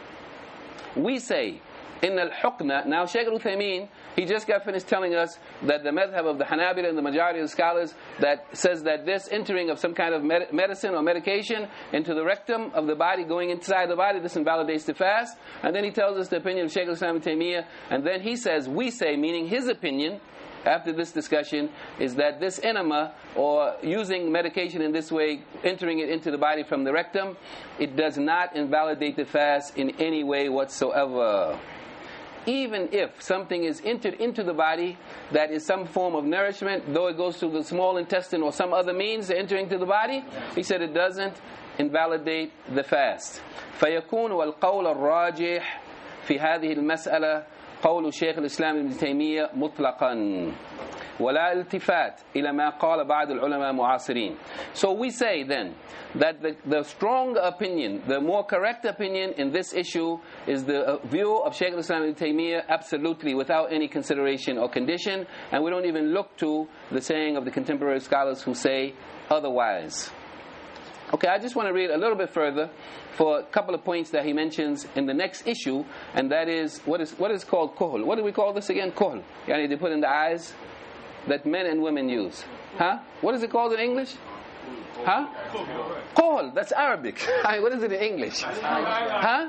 we say, in al-hukna, now Shaykh al-Uthaymeen, he just got finished telling us that the madhab of the Hanabila and the majority of the scholars that says that this entering of some kind of med- medicine or medication into the rectum of the body, going inside the body, this invalidates the fast. And then he tells us the opinion of Shaykh al-Islam ibn Taymiyyah, and then he says, we say, meaning his opinion, after this discussion, is that this enema, or using medication in this way, entering it into the body from the rectum, it does not invalidate the fast in any way whatsoever. even if something is entered into the body that is some form of nourishment, though it goes through the small intestine or some other means to enter into the body, he said it doesn't invalidate the fast. فيكون والقول الراجح في هذه المسألة قول شيخ الإسلام ابن تيمية مطلقا ولا التفات إلى ما قال بعض العلماء معاصرين. So we say then that the, the strong opinion, the more correct opinion in this issue is the view of Shaykh al-Islam ibn Taymiyyah, absolutely without any consideration or condition, and we don't even look to the saying of the contemporary scholars who say otherwise. Okay, I just want to read a little bit further for a couple of points that he mentions in the next issue, and that is what is what is called kuhl. What do we call this again? Kuhl. Yani they put in the eyes that men and women use. Huh? What is it called in English? Huh? Kuhl. That's Arabic. I mean, what is it in English? Huh?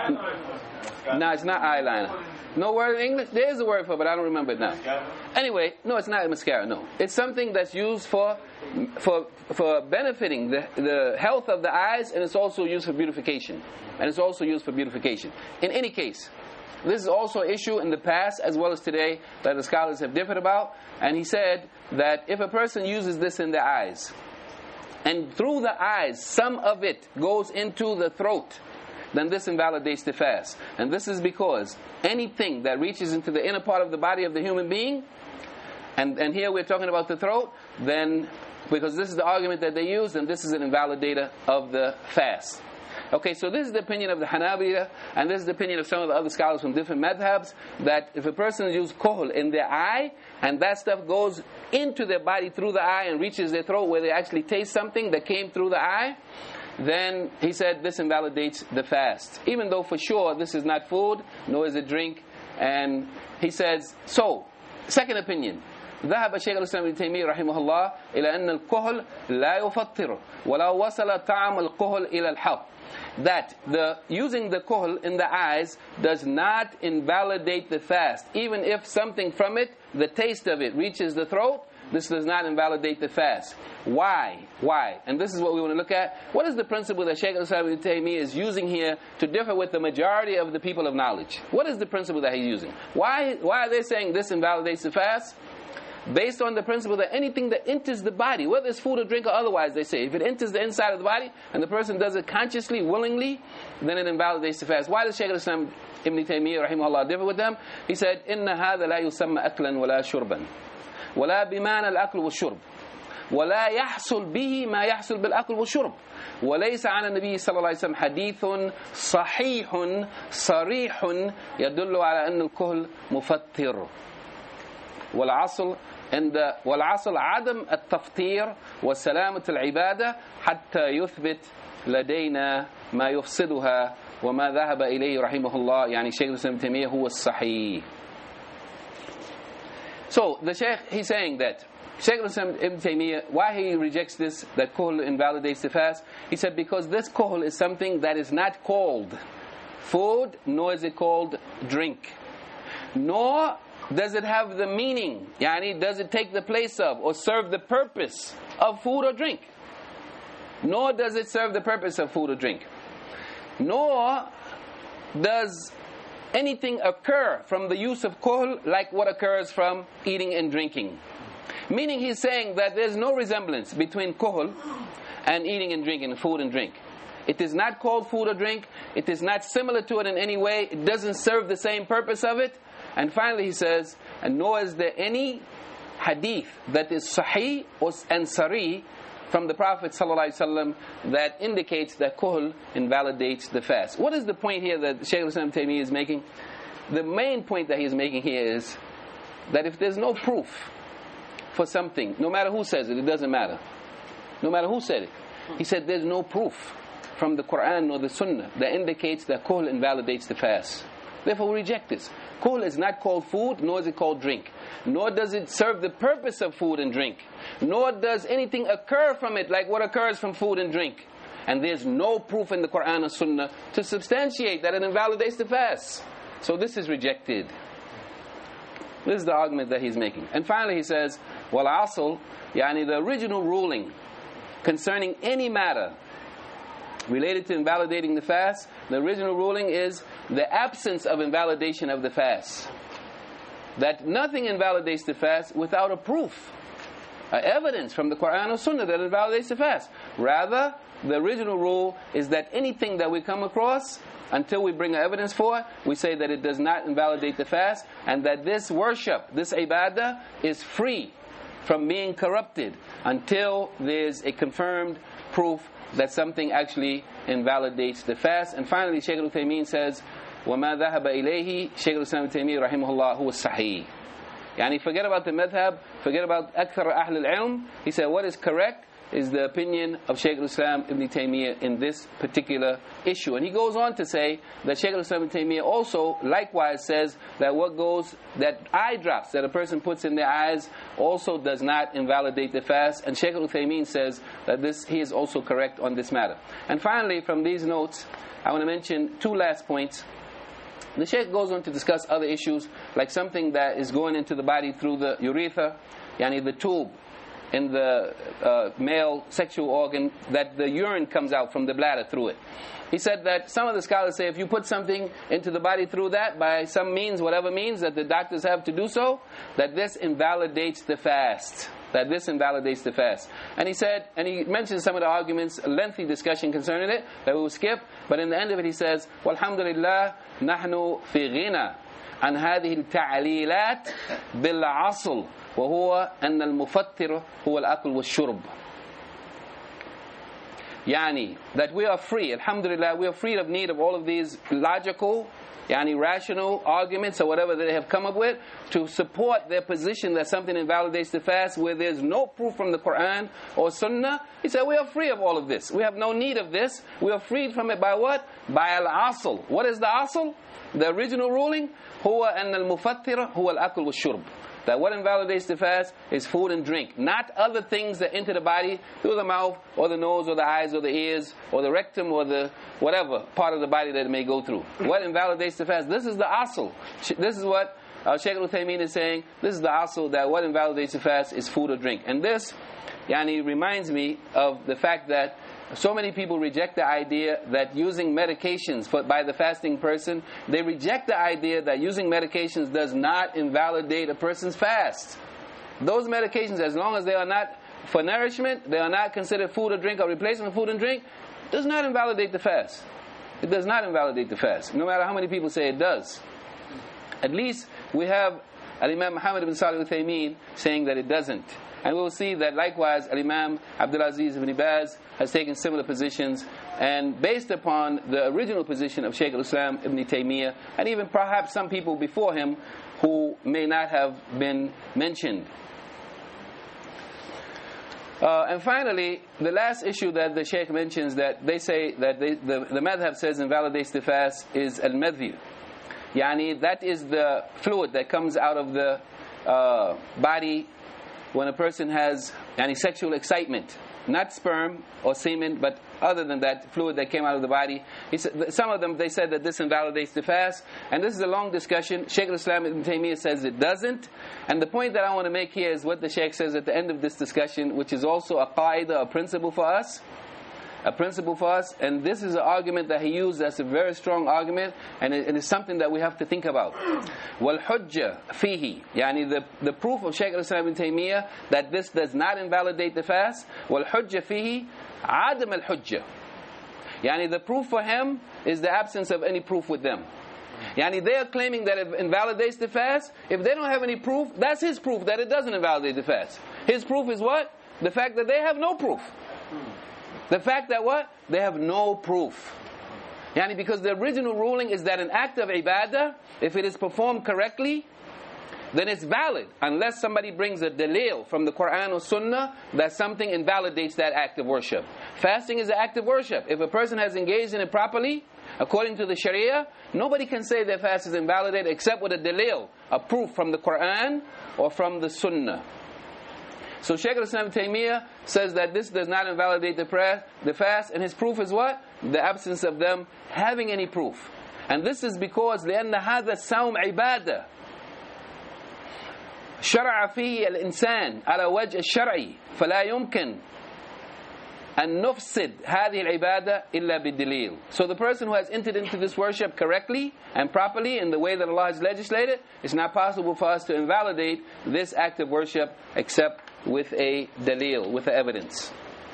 No, it's not eyeliner. No word in English? There is a word for it, but I don't remember it now. Anyway, no, it's not a mascara, no. It's something that's used for for for benefiting the, the health of the eyes, and it's also used for beautification. And it's also used for beautification. In any case, this is also an issue in the past as well as today that the scholars have differed about. And he said that if a person uses this in the eyes, and through the eyes some of it goes into the throat, then this invalidates the fast. And this is because anything that reaches into the inner part of the body of the human being, and, and here we're talking about the throat, then because this is the argument that they use, then this is an invalidator of the fast. Okay, so this is the opinion of the Hanabila, and this is the opinion of some of the other scholars from different madhabs, that if a person uses kuhl in their eye, and that stuff goes into their body through the eye and reaches their throat where they actually taste something that came through the eye, then he said this invalidates the fast. Even though for sure this is not food, nor is it drink. And he says, so, second opinion, ذهب الشيخ الإسلام ابن تيمية رحمه الله إلى أن الكحل لا يفطر ولا وصل طعم الكحل إلى الحلق. That the using the kuhl in the eyes does not invalidate the fast. Even if something from it, the taste of it, reaches the throat, this does not invalidate the fast. Why? Why? And this is what we want to look at. What is the principle that Shaykh al-Islam ibn Taymiyyah is using here to differ with the majority of the people of knowledge? What is the principle that he's using? Why, why are they saying this invalidates the fast? Based on the principle that anything that enters the body, whether it's food or drink or otherwise, they say, if it enters the inside of the body and the person does it consciously, willingly, then it invalidates the fast. Why does Shaykh al-Islam ibn Taymiyyah rahimahullah differ with them? He said, إِنَّ هَذَا لَا يُسَمَّ أَكْلًا وَلَا شُرْبًا وَلَا بِمَانَ الْأَكْلُ وَالشُّرْبِ ولا يحصل به ما يحصل بالأكل والشرب وليس عن النبي صلى الله عليه وسلم حديث صحيح صريح يدل على أن الكحل مفطر والعصل عند والعصل عدم التفطير وسلامة العبادة حتى يثبت لدينا ما يفسدها وما ذهب إليه رحمه الله يعني شيخ الإسلام ابن تيمية هو الصحيح. So the Shaykh, he's saying that Shaykh al-Islam ibn Taymiyyah, why he rejects this, that kuhl invalidates the fast, he said because this kuhl is something that is not called food, nor is it called drink, nor does it have the meaning, yani does it take the place of or serve the purpose of food or drink, nor does it serve the purpose of food or drink, nor does anything occur from the use of kuhl like what occurs from eating and drinking. Meaning he's saying that there's no resemblance between kuhl and eating and drinking, food and drink. It is not called food or drink. It is not similar to it in any way. It doesn't serve the same purpose of it. And finally he says, and nor is there any hadith that is sahih and sarih from the Prophet ﷺ that indicates that kuhl invalidates the fast. What is the point here that Shaykh al-Islam Taymiyyah is making? The main point that he is making here is that if there's no proof for something, no matter who says it, it doesn't matter. No matter who said it. He said there's no proof from the Quran or the Sunnah that indicates that kuhl invalidates the fast. Therefore we reject this. Kuhl is not called food, nor is it called drink. Nor does it serve the purpose of food and drink. Nor does anything occur from it like what occurs from food and drink. And there's no proof in the Quran or Sunnah to substantiate that it invalidates the fast. So this is rejected. This is the argument that he's making. And finally he says, وَالْعَصْلُ, yani the original ruling concerning any matter related to invalidating the fast, the original ruling is the absence of invalidation of the fast. That nothing invalidates the fast without a proof, a evidence from the Quran or Sunnah that invalidates the fast. Rather, the original rule is that anything that we come across, until we bring evidence for it, we say that it does not invalidate the fast, and that this worship, this ibadah, is free from being corrupted until there's a confirmed proof that something actually invalidates the fast. And finally, Shaykh al-Uthaymeen says, وَمَا ذَهَبَ إِلَيْهِ Shaykh al-Islam al-Taymiyyah rahimahullah huwa sahih. Yani forget about the madhab, forget about akthar ahl al-ilm. He said what is correct is the opinion of Shaykh al-Islam ibn Taymiyyah in this particular issue. And he goes on to say that Shaykh al-Islam ibn Taymiyyah also likewise says that what goes, that eye drops that a person puts in their eyes also does not invalidate the fast. And Shaykh al-Uthaymeen says that this, he is also correct on this matter. And finally, from these notes, I want to mention two last points. The Shaykh goes on to discuss other issues, like something that is going into the body through the urethra, yani the tube in the uh, male sexual organ, that the urine comes out from the bladder through it. He said that some of the scholars say if you put something into the body through that, by some means, whatever means that the doctors have to do so, that this invalidates the fast. That this invalidates the fast. And he said, and he mentioned some of the arguments, a lengthy discussion concerning it, that we will skip, but in the end of it he says, وَالْحَمْدُلِلَّهِ نَحْنُ فِي غِنَى عن هذه التعليلات بالعصل وهو أن المفتر هو الأكل والشرب. Yani, that we are free, alhamdulillah, we are free of need of all of these logical, yani rational arguments or whatever they have come up with to support their position that something invalidates the fast where there's no proof from the Quran or Sunnah. He said we are free of all of this. We have no need of this. We are freed from it by what? By al-asl. What is the asl? The original ruling, huwa an al-mufattira huwa al-akl wa-shurb. That what invalidates the fast is food and drink, not other things that enter the body through the mouth or the nose or the eyes or the ears or the rectum or the whatever part of the body that it may go through. What invalidates the fast? This is the asl. This is what uh, Shaykh al-Uthaymeen is saying. This is the asl, that what invalidates the fast is food or drink. And this, yani, reminds me of the fact that so many people reject the idea that using medications for, by the fasting person, they reject the idea that using medications does not invalidate a person's fast. Those medications, as long as they are not for nourishment, they are not considered food or drink or replacement food and drink, does not invalidate the fast. It does not invalidate the fast, no matter how many people say it does. At least we have Al-Imam Muhammad ibn Salih al-Uthaymeen saying that it doesn't. And we will see that likewise Al-Imam Abdul Aziz ibn Baz has taken similar positions, and based upon the original position of Shaykh al-Islam ibn Taymiyyah, and even perhaps some people before him who may not have been mentioned. Uh, and finally, the last issue that the Shaykh mentions, that they say that they, the, the madhab says invalidates the fast, is al-madhi. Yani, that is the fluid that comes out of the uh, body when a person has any sexual excitement, not sperm or semen, but other than that, fluid that came out of the body. He said, some of them, they said that this invalidates the fast, and this is a long discussion. Shaykh al-Islam ibn Taymiyyah says it doesn't, and the point that I want to make here is what the Shaykh says at the end of this discussion, which is also a qaida, a principle for us, a principle for us, and this is an argument that he used as a very strong argument, and it, it is something that we have to think about. وَالْحُجَّةِ فِيهِ, yani the, the proof of Shaykh al-Islam ibn Taymiyyah that this does not invalidate the fast, وَالْحُجَّةِ فِيهِ عَدَمَ الْحُجَّةِ, yani the proof for him is the absence of any proof with them. Yani they are claiming that it invalidates the fast. If they don't have any proof, that's his proof that it doesn't invalidate the fast. His proof is what? The fact that they have no proof. The fact that what? They have no proof. Yani because the original ruling is that an act of ibadah, if it is performed correctly, then it's valid, unless somebody brings a dalil from the Quran or Sunnah that something invalidates that act of worship. Fasting is an act of worship. If a person has engaged in it properly, according to the Sharia, nobody can say their fast is invalidated except with a dalil, a proof from the Quran or from the Sunnah. So Shaykh al-Islam ibn Taymiyyah says that this does not invalidate the, prayer, the fast, and his proof is what? The absence of them having any proof. And this is because لأن هذا الصوم عبادة شرع فيه الإنسان على وجه الشرعي فلا يمكن أن نفسد هذه العبادة إلا بالدليل. So the person who has entered into this worship correctly and properly in the way that Allah has legislated, it's not possible for us to invalidate this act of worship except with a dalil, with the evidence.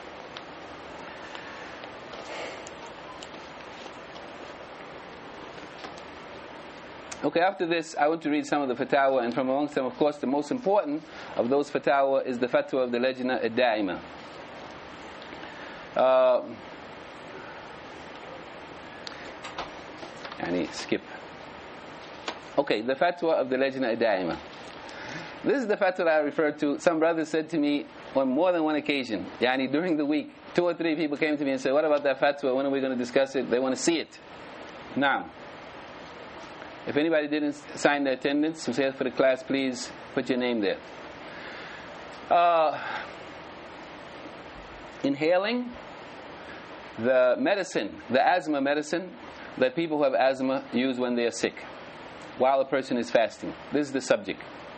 Okay, after this, I want to read some of the fatwa, and from amongst them, of course, the most important of those fatwa is the fatwa of the Lajna al-Da'ima. Uh, yani, skip. Okay, the fatwa of the Lajna al-Da'ima. This is the fatwa that I referred to. Some brothers said to me on more than one occasion, yani during the week, two or three people came to me and said, what about that fatwa? When are we going to discuss it? They want to see it. Now, if anybody didn't sign the attendance, who says for the class, please put your name there. Uh, inhaling the medicine, the asthma medicine that people who have asthma use when they are sick, while a person is fasting. This is the subject.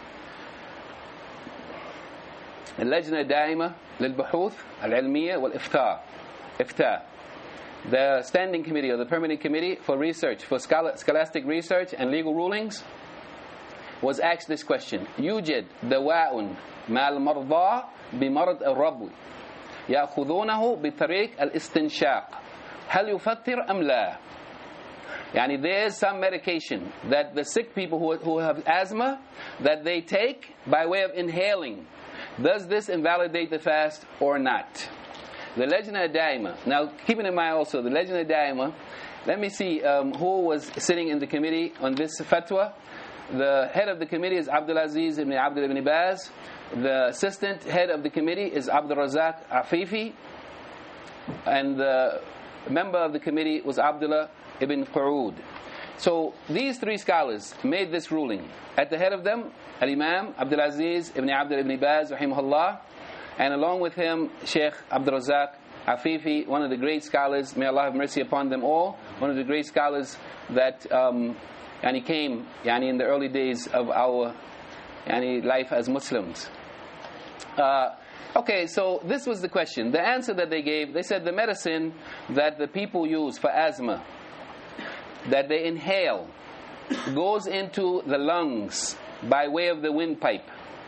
اللجنة الدائمة للبحوث العلمية والإفتاء. إفتاء. The standing committee or the permanent committee for research, for scholastic research and legal rulings, was asked this question: يوجد دواء مع المرضى بمرض الربو يأخذونه بطريق الاستنشاق هل يفطر أم لا؟ يعني there is some medication that the sick people who, who have asthma, that they take by way of inhaling. Does this invalidate the fast or not? The Lajna al-Da'ima. Now, keeping in mind also, the Lajna al-Da'ima, let me see um, who was sitting in the committee on this fatwa. The head of the committee is Abdul Aziz ibn Abdul ibn Baz. The assistant head of the committee is Abdul Razak Afifi. And the member of the committee was Abdullah ibn Qa'ud. So, these three scholars made this ruling. At the head of them, Al-Imam Abdul Aziz ibn Abdul ibn Baz, rahimahullah. And along with him, Sheikh Abdul Razak Afifi, one of the great scholars, may Allah have mercy upon them all, one of the great scholars that um, yani came yani in the early days of our yani life as Muslims. Uh, okay, so this was the question. The answer that they gave, they said the medicine that the people use for asthma, that they inhale, goes into the lungs by way of the windpipe,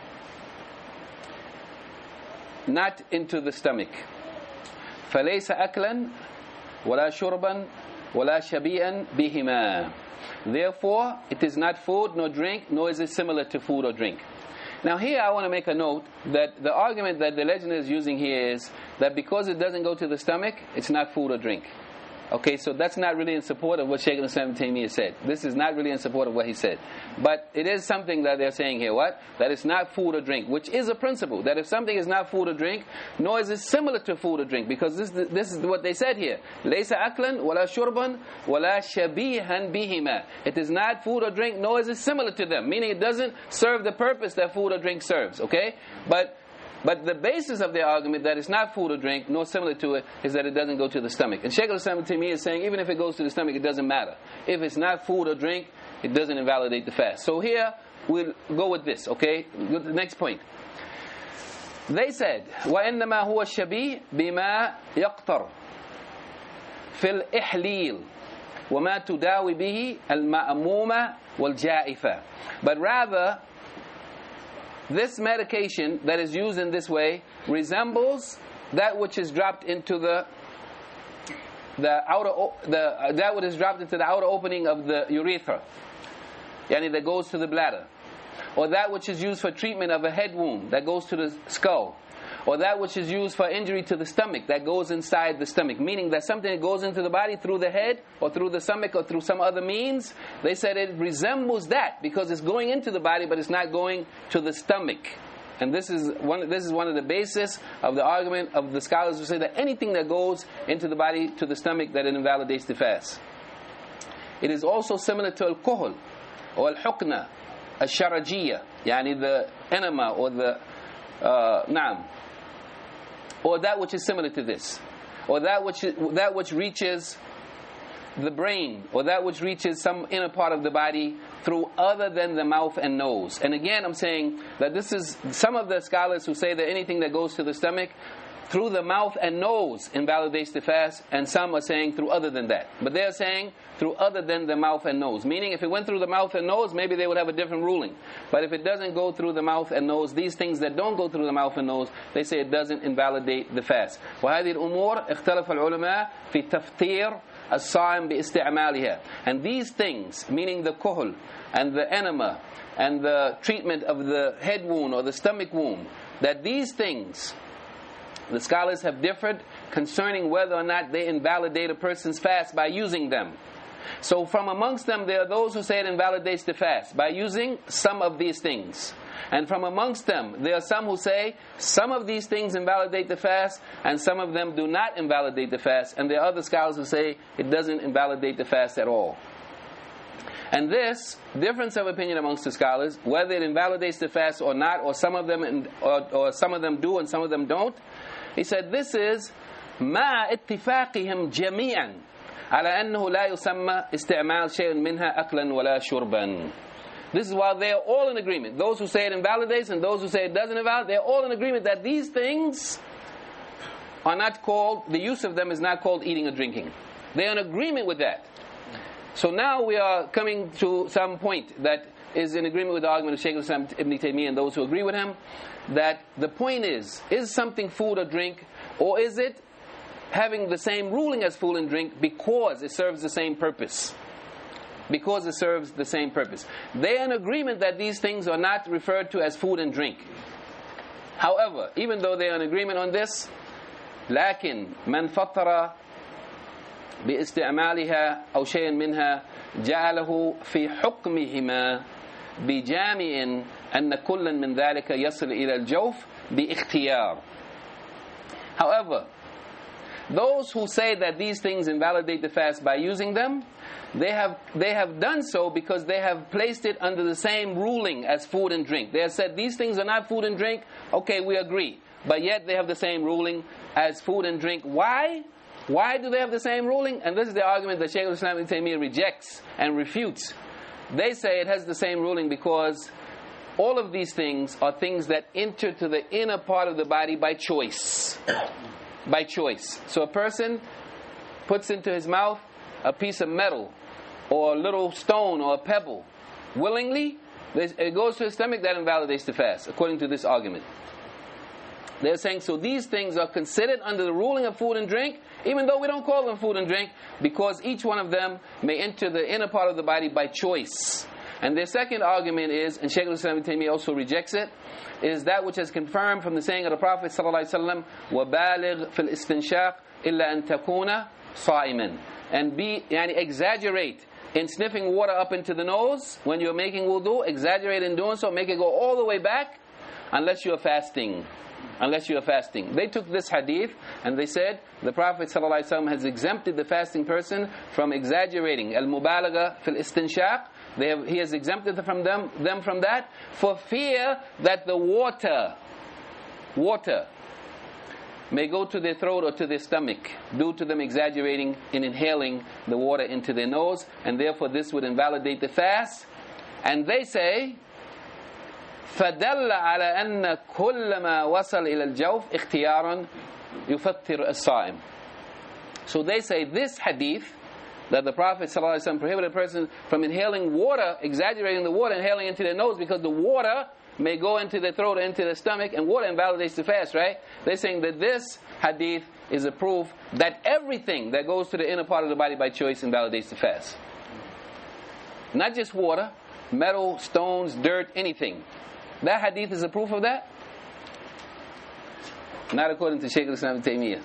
not into the stomach. فَلَيْسَ أَكْلًا وَلَا شُرْبًا وَلَا شَبِيئًا بِهِمَا. Therefore, it is not food nor drink, nor is it similar to food or drink. Now here I want to make a note that the argument that the legend is using here is that because it doesn't go to the stomach, it's not food or drink. Okay, so that's not really in support of what Shaykh al-Islam ibn Taymiyyah said. This is not really in support of what he said. But it is something that they're saying here, what? That it's not food or drink, which is a principle. That if something is not food or drink, nor is it similar to food or drink, because this, this is what they said here. لَيْسَ أَكْلًا وَلَا شُرْبًا وَلَا شَبِيهًا بِهِمَا. It is not food or drink, nor is it similar to them. Meaning it doesn't serve the purpose that food or drink serves, okay? But But the basis of their argument that it's not food or drink, nor similar to it, is that it doesn't go to the stomach. And Shaykh al-Islam ibn Taymiyyah is saying, even if it goes to the stomach, it doesn't matter. If it's not food or drink, it doesn't invalidate the fast. So here, we'll go with this, okay? Go to the next point. They said, وَإِنَّمَا هُوَ الشَّبِيهِ بِمَا يَقْتَرُ فِي الْإِحْلِيلِ وَمَا تُدَاوِ بِهِ الْمَأْمُومَ وَالْجَائِفَةِ. But rather, this medication that is used in this way resembles that which is dropped into the the outer the uh, that which is dropped into the outer opening of the urethra, yani that goes to the bladder, or that which is used for treatment of a head wound that goes to the skull, or that which is used for injury to the stomach that goes inside the stomach, meaning that something that goes into the body through the head or through the stomach or through some other means. They said it resembles that because it's going into the body but it's not going to the stomach. And this is one this is one of the basis of the argument of the scholars who say that anything that goes into the body to the stomach, that it invalidates the fast. It is also similar to al-kuhl or al-hukna al-sharajiyya, yani the enema or the uh, naam, or that which is similar to this, or that which that which reaches the brain, or that which reaches some inner part of the body through other than the mouth and nose. And again, I'm saying that this is some of the scholars who say that anything that goes to the stomach through the mouth and nose invalidates the fast, and some are saying through other than that. But they're saying through other than the mouth and nose. Meaning if it went through the mouth and nose, maybe they would have a different ruling. But if it doesn't go through the mouth and nose, these things that don't go through the mouth and nose, they say it doesn't invalidate the fast. وهذه الأمور اختلف العلماء في تفطير الصائم باستعمالها. And these things, meaning the kuhl and the enema and the treatment of the head wound or the stomach wound, that these things, the scholars have differed concerning whether or not they invalidate a person's fast by using them. So from amongst them, there are those who say it invalidates the fast by using some of these things. And from amongst them, there are some who say some of these things invalidate the fast, and some of them do not invalidate the fast. And there are other scholars who say it doesn't invalidate the fast at all. And this difference of opinion amongst the scholars, whether it invalidates the fast or not, or some of them or, or some of them do and some of them don't, he said this is مع اتفاقهم جميعا على أنه لا يسمى استعمال شيء منها أكلا ولا شربا. This is while they are all in agreement. Those who say it invalidates and those who say it doesn't invalidate, they are all in agreement that these things are not called, the use of them is not called eating or drinking. They are in agreement with that. So now we are coming to some point that is in agreement with the argument of Shaykh al-Islam Ibn Taymiyyah and those who agree with him, that the point is, is something food or drink, or is it having the same ruling as food and drink because it serves the same purpose? Because it serves the same purpose. They are in agreement that these things are not referred to as food and drink. However, even though they are in agreement on this, لكن من فطر باستعمالها أو شيء منها جعله في حكمهما بجامع أن كل من ذلك يصل إلى الجوف باختيار. However, those who say that these things invalidate the fast by using them, they have they have done so because they have placed it under the same ruling as food and drink. They have said these things are not food and drink, okay, we agree. But yet they have the same ruling as food and drink. Why? Why do they have the same ruling? And this is the argument that Shaykh al-Islam Ibn Taymiyyah rejects and refutes. They say it has the same ruling because all of these things are things that enter to the inner part of the body by choice. By choice. So a person puts into his mouth a piece of metal or a little stone or a pebble willingly, it goes to his stomach, that invalidates the fast, according to this argument. They're saying, so these things are considered under the ruling of food and drink, even though we don't call them food and drink, because each one of them may enter the inner part of the body by choice. And their second argument is, and Shaykh al-Islam Ibn Taymiyyah also rejects it, is that which is confirmed from the saying of the Prophet ﷺ, وَبَالِغْ فِي الْإِسْتِنْشَاقِ إِلَّا أَن تَكُونَ صَائِمًا. And be, yani exaggerate in sniffing water up into the nose when you're making wudu, exaggerate in doing so, make it go all the way back, unless you're fasting. Unless you are fasting. They took this hadith and they said the Prophet ﷺ has exempted the fasting person from exaggerating. Al-mubalagha fil istinshaq. They have, he has exempted from them, them from that for fear that the water, water may go to their throat or to their stomach due to them exaggerating in inhaling the water into their nose, and therefore this would invalidate the fast. And they say, فدل على أن كل ما وصل إلى الجوف اختيارا يفطر الصائم. So they say this hadith, that the Prophet ﷺ prohibited a person from inhaling water, exaggerating the water, inhaling into their nose, because the water may go into the throat or into the stomach, and water invalidates the fast, right? They're saying that this hadith is a proof that everything that goes to the inner part of the body by choice invalidates the fast. Not just water, metal, stones, dirt, anything. That hadith is a proof of that? Not according to Shaykh al-Islam Ibn Taymiyyah.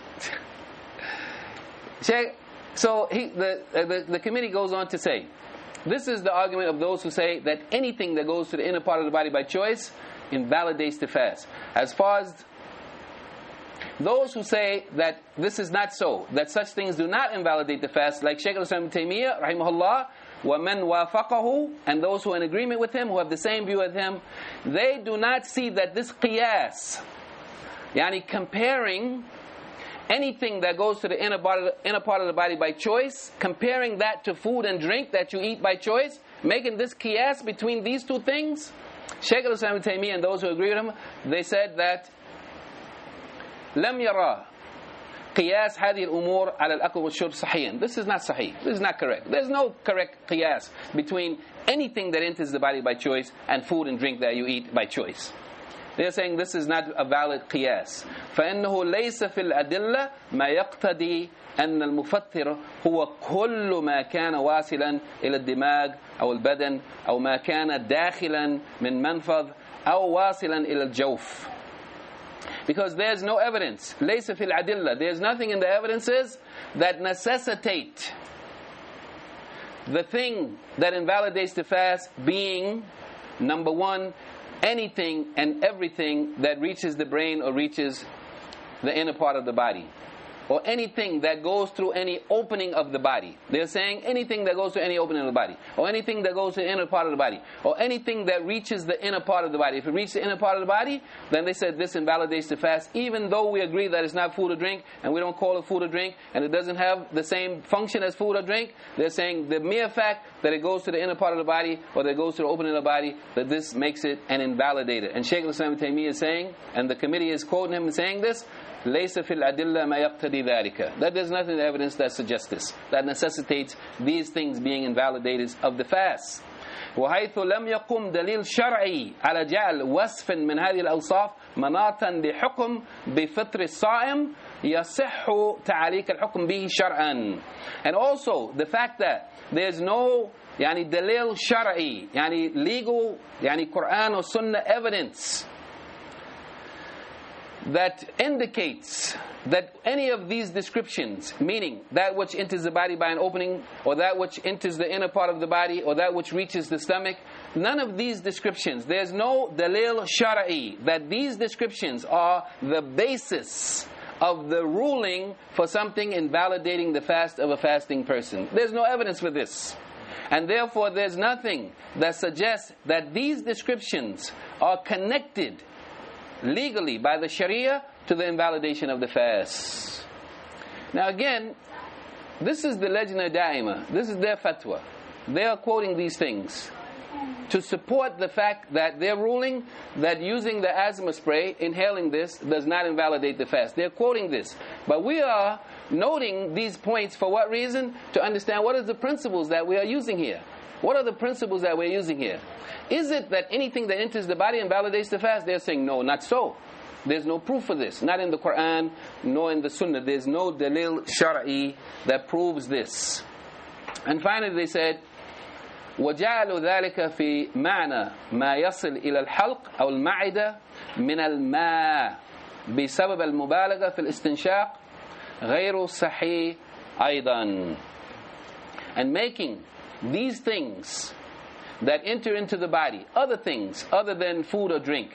Shaykh, so he, the, the, the committee goes on to say, this is the argument of those who say that anything that goes to the inner part of the body by choice invalidates the fast. As far as those who say that this is not so, that such things do not invalidate the fast, like Shaykh al-Islam Ibn Taymiyyah, rahimahullah, وَمَنْ وَافَقَهُ, and those who are in agreement with him, who have the same view as him, they do not see that this qiyas, yani comparing anything that goes to the inner part, of the, inner part of the body by choice, comparing that to food and drink that you eat by choice, making this qiyas between these two things, Shaykh al-Islam Ibn Taymiyyah and those who agree with him, they said that لم يرى قياس هذه الأمور على الأكل والشرب صحيحا. This is not sahih. This is not correct. There's no correct qiyas between anything that enters the body by choice and food and drink that you eat by choice. They're saying this is not a valid qiyas. فإنه ليس في الأدلة ما يقتضي أن المفطر هو كل ما كان واصلا إلى الدماغ أو البدن أو ما كان داخلا من منفذ أو واصلا إلى الجوف. Because there's no evidence. ليس في الأدلة. There's nothing in the evidences that necessitate the thing that invalidates the fast being, number one, anything and everything that reaches the brain or reaches the inner part of the body, or anything that goes through any opening of the body. They're saying anything that goes to any opening of the body, or anything that goes to the inner part of the body, or anything that reaches the inner part of the body. If it reaches the inner part of the body, then they said this invalidates the fast, even though we agree that it's not food or drink, and we don't call it food or drink, and it doesn't have the same function as food or drink. They're saying the mere fact that it goes to the inner part of the body, or that it goes to the opening of the body, that this makes it an invalidator. And Shaykh al-Islam ibn Taymiyyah is saying, and the committee is quoting him and saying this, ليس في الأدلة ما يقتضي ذلك. That there's nothing in the evidence that suggests this, that necessitates these things being invalidators of the fast. وحيث لم يقم دليل شرعي على جعل وصف من هذه الأوصاف مناطا لحكم بفطر الصائم يصح تعليق الحكم به شرعا. And also the fact that there's no يعني دليل شرعي, يعني legal, يعني Quran or Sunnah evidence that indicates that any of these descriptions, meaning that which enters the body by an opening, or that which enters the inner part of the body, or that which reaches the stomach, none of these descriptions, there's no dalil shara'i, that these descriptions are the basis of the ruling for something invalidating the fast of a fasting person. There's no evidence for this. And therefore there's nothing that suggests that these descriptions are connected legally by the Sharia to the invalidation of the fast. Now again, this is the Lajna Da'ima. This is their fatwa. They are quoting these things to support the fact that they're ruling that using the asthma spray, inhaling this, does not invalidate the fast. They're quoting this. But we are noting these points for what reason? To understand what are the principles that we are using here. What are the principles that we're using here? Is it that anything that enters the body invalidates the fast? They're saying, no, not so. There's no proof for this. Not in the Quran, nor in the Sunnah. There's no dalil shar'i that proves this. And finally they said, وَجَعَلُوا ذَلِكَ فِي مَعْنَى مَا يَصِلْ إِلَى الْحَلْقِ أو المعدة من الماء بسبب المبالغة في الاستنشاق غير صحيح أيضا. And making these things that enter into the body, other things other than food or drink,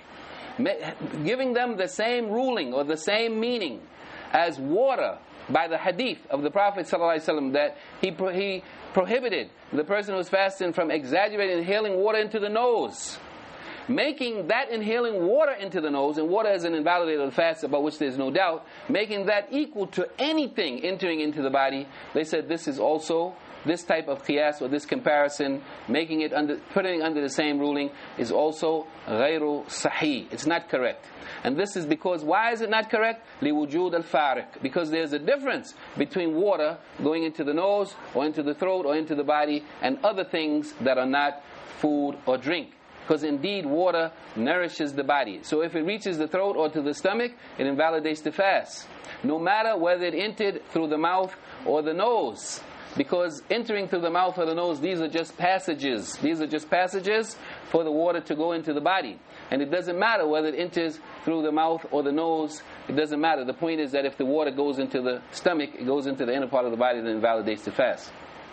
giving them the same ruling or the same meaning as water by the hadith of the Prophet ﷺ, that he, pro- he prohibited the person who's fasting from exaggerating inhaling water into the nose. Making that inhaling water into the nose, and water is an invalidator of the fast about which there's no doubt, making that equal to anything entering into the body, they said this is also, this type of qiyas or this comparison, making it under, putting it under the same ruling, is also غير sahih. It's not correct. And this is because, why is it not correct? لِوُجُودَ الْفَارِقِ. Because there's a difference between water going into the nose or into the throat or into the body and other things that are not food or drink. Because indeed water nourishes the body. So if it reaches the throat or to the stomach, it invalidates the fast. No matter whether it entered through the mouth or the nose. Because entering through the mouth or the nose, these are just passages. These are just passages for the water to go into the body. And it doesn't matter whether it enters through the mouth or the nose. It doesn't matter. The point is that if the water goes into the stomach, it goes into the inner part of the body, then it invalidates the fast.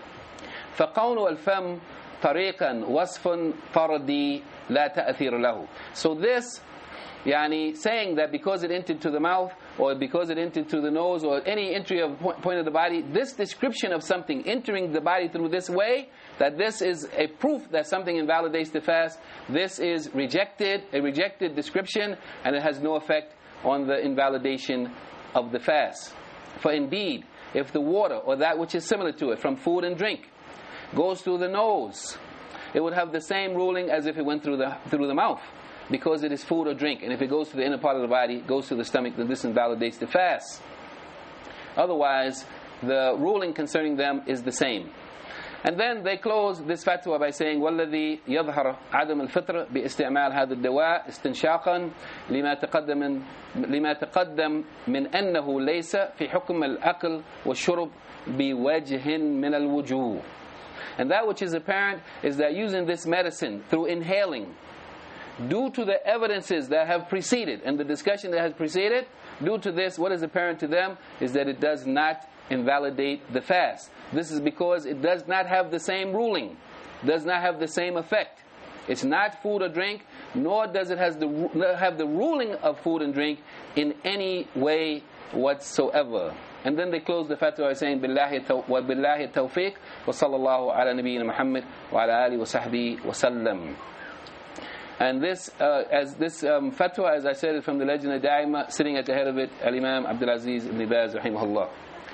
فَقَوْنُ الْفَمْ طَرِيقًا وَصْفٌ فَرْدِي لَا تَأْثِيرُ لَهُ. So this, yani saying that because it entered to the mouth or because it entered to the nose or any entry of point of the body, this description of something entering the body through this way, that this is a proof that something invalidates the fast, this is rejected, a rejected description, and it has no effect on the invalidation of the fast. For indeed, if the water or that which is similar to it from food and drink goes through the nose, it would have the same ruling as if it went through the through the mouth. because it is food or drink. And if it goes to the inner part of the body, goes to the stomach, then this invalidates the fast. Otherwise, the ruling concerning them is the same. And then they close this fatwa by saying والذي يظهر عدم الفطر باستعمال هذا الدواء استنشاقا لما تقدم لما تقدم من أنه ليس في حكم الأكل والشرب بوجه من الوجوه. And that which is apparent is that using this medicine through inhaling, due to the evidences that have preceded and the discussion that has preceded, due to this, what is apparent to them is that it does not invalidate the fast. This is because it does not have the same ruling, does not have the same effect. It's not food or drink, nor does it has the, have the ruling of food and drink in any way whatsoever. And then they close the fatwa by saying billahi wa billahi tawfiq wa sallallahu ala nabiyyina Muhammad wa ala alihi wa sahbihi wa sallam. And this, uh, as this um, fatwa, as I said, is from the Lajna Da'ima, sitting at the head of it, Al-Imam Abdul Aziz ibn Baz, rahimahullah.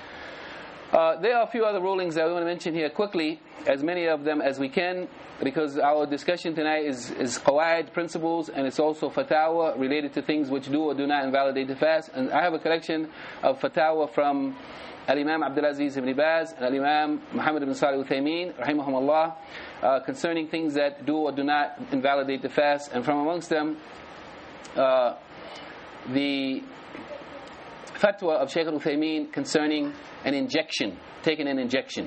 Uh, there are a few other rulings that we want to mention here quickly, as many of them as we can, because our discussion tonight is, is qawaid, principles, and it's also fatawa related to things which do or do not invalidate the fast. And I have a collection of fatawa from Al-Imam Abdul Aziz ibn Baz and Al-Imam Muhammad ibn Salih al-Uthaymeen, rahimahumullah, uh, concerning things that do or do not invalidate the fast. And from amongst them, uh, the fatwa of Shaykh al-Uthaymeen concerning an injection, taking an injection.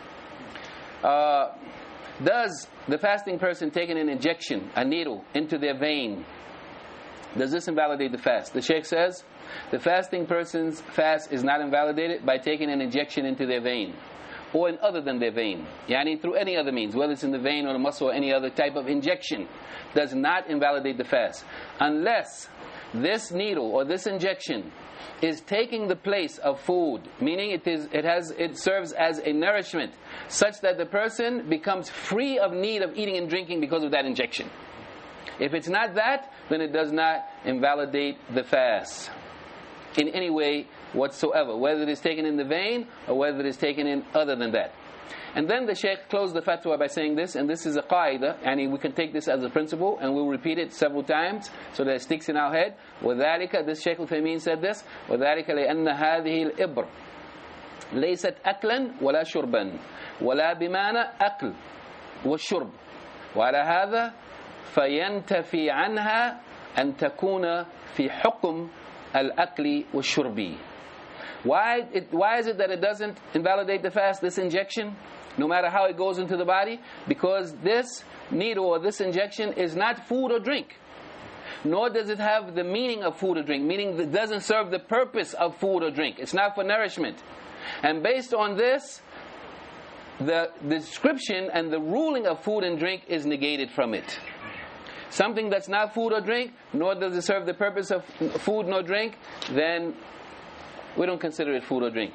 Uh, does the fasting person taking an injection, a needle, into their vein, does this invalidate the fast? The Shaykh says, the fasting person's fast is not invalidated by taking an injection into their vein, or in other than their vein, yani through any other means, whether it's in the vein or the muscle or any other type of injection, does not invalidate the fast, unless this needle or this injection is taking the place of food, meaning it is it has it serves as a nourishment such that the person becomes free of need of eating and drinking because of that injection. If it's not that, then it does not invalidate the fast in any way whatsoever, whether it is taken in the vein or whether it is taken in other than that. And then the Shaykh closed the fatwa by saying this, and this is a qaida, and we can take this as a principle, and we'll repeat it several times so that it sticks in our head. وَذَلِكَ, this Shaykh al-Uthaymeen said this, وَذَلِكَ لِأَنَّ هَذِهِ الْإِبْرِ لَيْسَتْ أَكْلًا وَلَا شُرْبًا وَلَا بِمَانَ أَكْلٍ وَالشُّرْبِ وَعَلَى هَذَا فَيَنْتَفِي عَنْهَا أَن تَكُونَ فِي حُكْمِ الْأَكْلِ وَالشُّرْبِ. Why, it, why is it that it doesn't invalidate the fast, this injection, no matter how it goes into the body? Because this needle or this injection is not food or drink, nor does it have the meaning of food or drink, meaning it doesn't serve the purpose of food or drink. It's not for nourishment. And based on this, the description and the ruling of food and drink is negated from it. Something that's not food or drink, nor does it serve the purpose of food nor drink, then we don't consider it food or drink.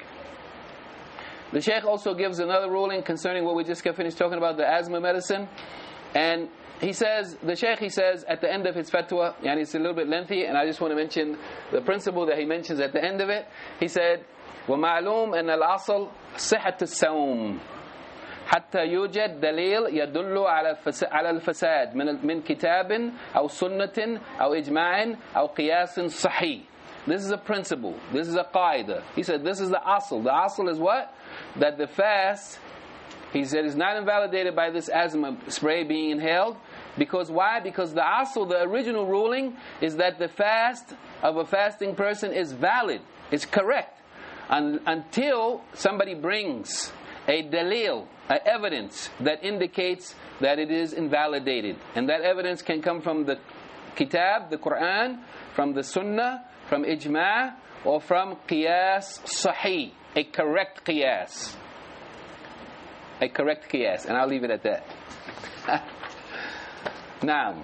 The Shaykh also gives another ruling concerning what we just got finished talking about, the asthma medicine. And he says, the Shaykh, he says at the end of his fatwa, and it's a little bit lengthy, and I just want to mention the principle that he mentions at the end of it. He said, وَمَعْلُومٌ أَنَّ الْأَصْلَ صِحَّةُ الصَّوْمِ حتى يوجد دليل يدل على على الفساد من من كتاب أو سنة أو إجماع أو قياس صحيح. This is a principle. This is a qaida. He said this is the asl. The asl is what? That the fast, he said, is not invalidated by this asthma spray being inhaled. Because why? Because the asl, the original ruling, is that the fast of a fasting person is valid. It's correct. Un- until somebody brings a dalil, an evidence that indicates that it is invalidated. And that evidence can come from the kitab, the Quran, from the sunnah, from ijma', or from qiyas sahih, a correct qiyas. A correct qiyas. And I'll leave it at that. Now,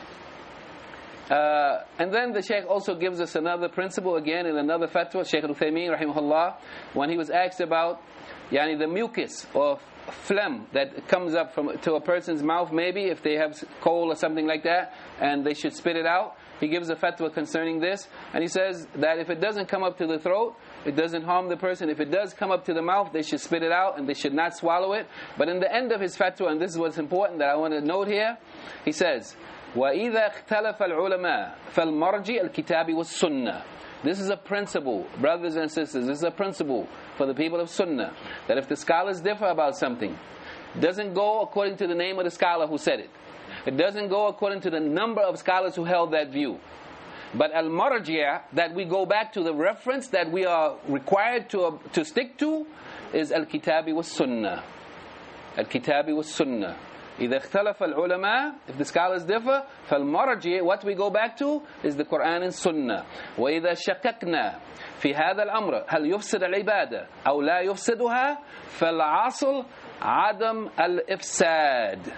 uh, and then the Shaykh also gives us another principle again in another fatwa, Shaykh al-Uthaymeen rahimahullah, when he was asked about yani the mucus or phlegm that comes up from to a person's mouth, maybe if they have cold or something like that, and they should spit it out. He gives a fatwa concerning this, and he says that if it doesn't come up to the throat, it doesn't harm the person. If it does come up to the mouth, they should spit it out and they should not swallow it. But in the end of his fatwa, and this is what's important that I want to note here, he says, وَإِذَا اخْتَلَفَ الْعُلَمَاء فَالْمَرْجِعُ الْكِتَابِ وَالسُّنَّةِ. This is a principle, brothers and sisters, this is a principle for the people of Sunnah, that if the scholars differ about something, it doesn't go according to the name of the scholar who said it. It doesn't go according to the number of scholars who held that view. But al-marji', that we go back to the reference that we are required to, uh, to stick to, is al-kitabi was-sunnah. Al-kitabi was-sunnah. إذا اختلف العلماء, if the scholars differ, فالمرجع, what we go back to is the Quran and Sunnah. وإذا شككنا في هذا الأمر هل يفسد العبادة أو لا يفسدها فالعاصل عدم الإفساد.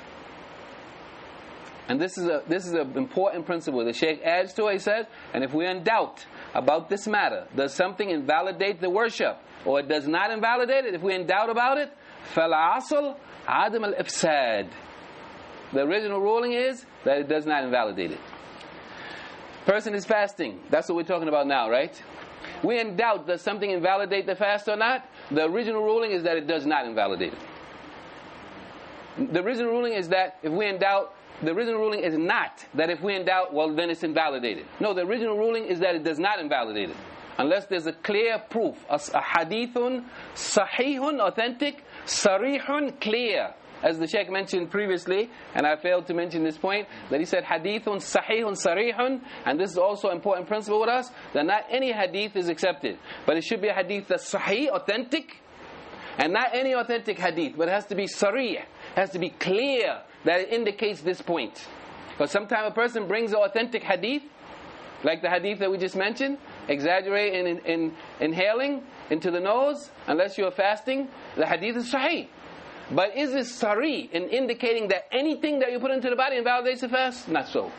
And this is a this is an important principle. The Shaykh adds to it, he says, and if we're in doubt about this matter, does something invalidate the worship or it does not invalidate it? If we're in doubt about it, فالعاصل عدم الإفساد. The original ruling is that it does not invalidate it. Person is fasting. That's what we're talking about now, right? We're in doubt, does something invalidate the fast or not? The original ruling is that it does not invalidate it. The original ruling is that if we're in doubt, the original ruling is not that if we're in doubt, well then it's invalidated. No, the original ruling is that it does not invalidate it. Unless there's a clear proof, a, a hadithun, sahihun, authentic, sarihun, clear. As the Shaykh mentioned previously, and I failed to mention this point, that he said hadithun, sahihun, sarihun, and this is also an important principle with us, that not any hadith is accepted, but it should be a hadith that's sahih, authentic, and not any authentic hadith, but it has to be sarih, it has to be clear that it indicates this point. Because sometimes a person brings an authentic hadith, like the hadith that we just mentioned, exaggerate in, in, in inhaling into the nose, unless you're fasting, the hadith is sahih. But is it sari in indicating that anything that you put into the body invalidates the fast? Not so.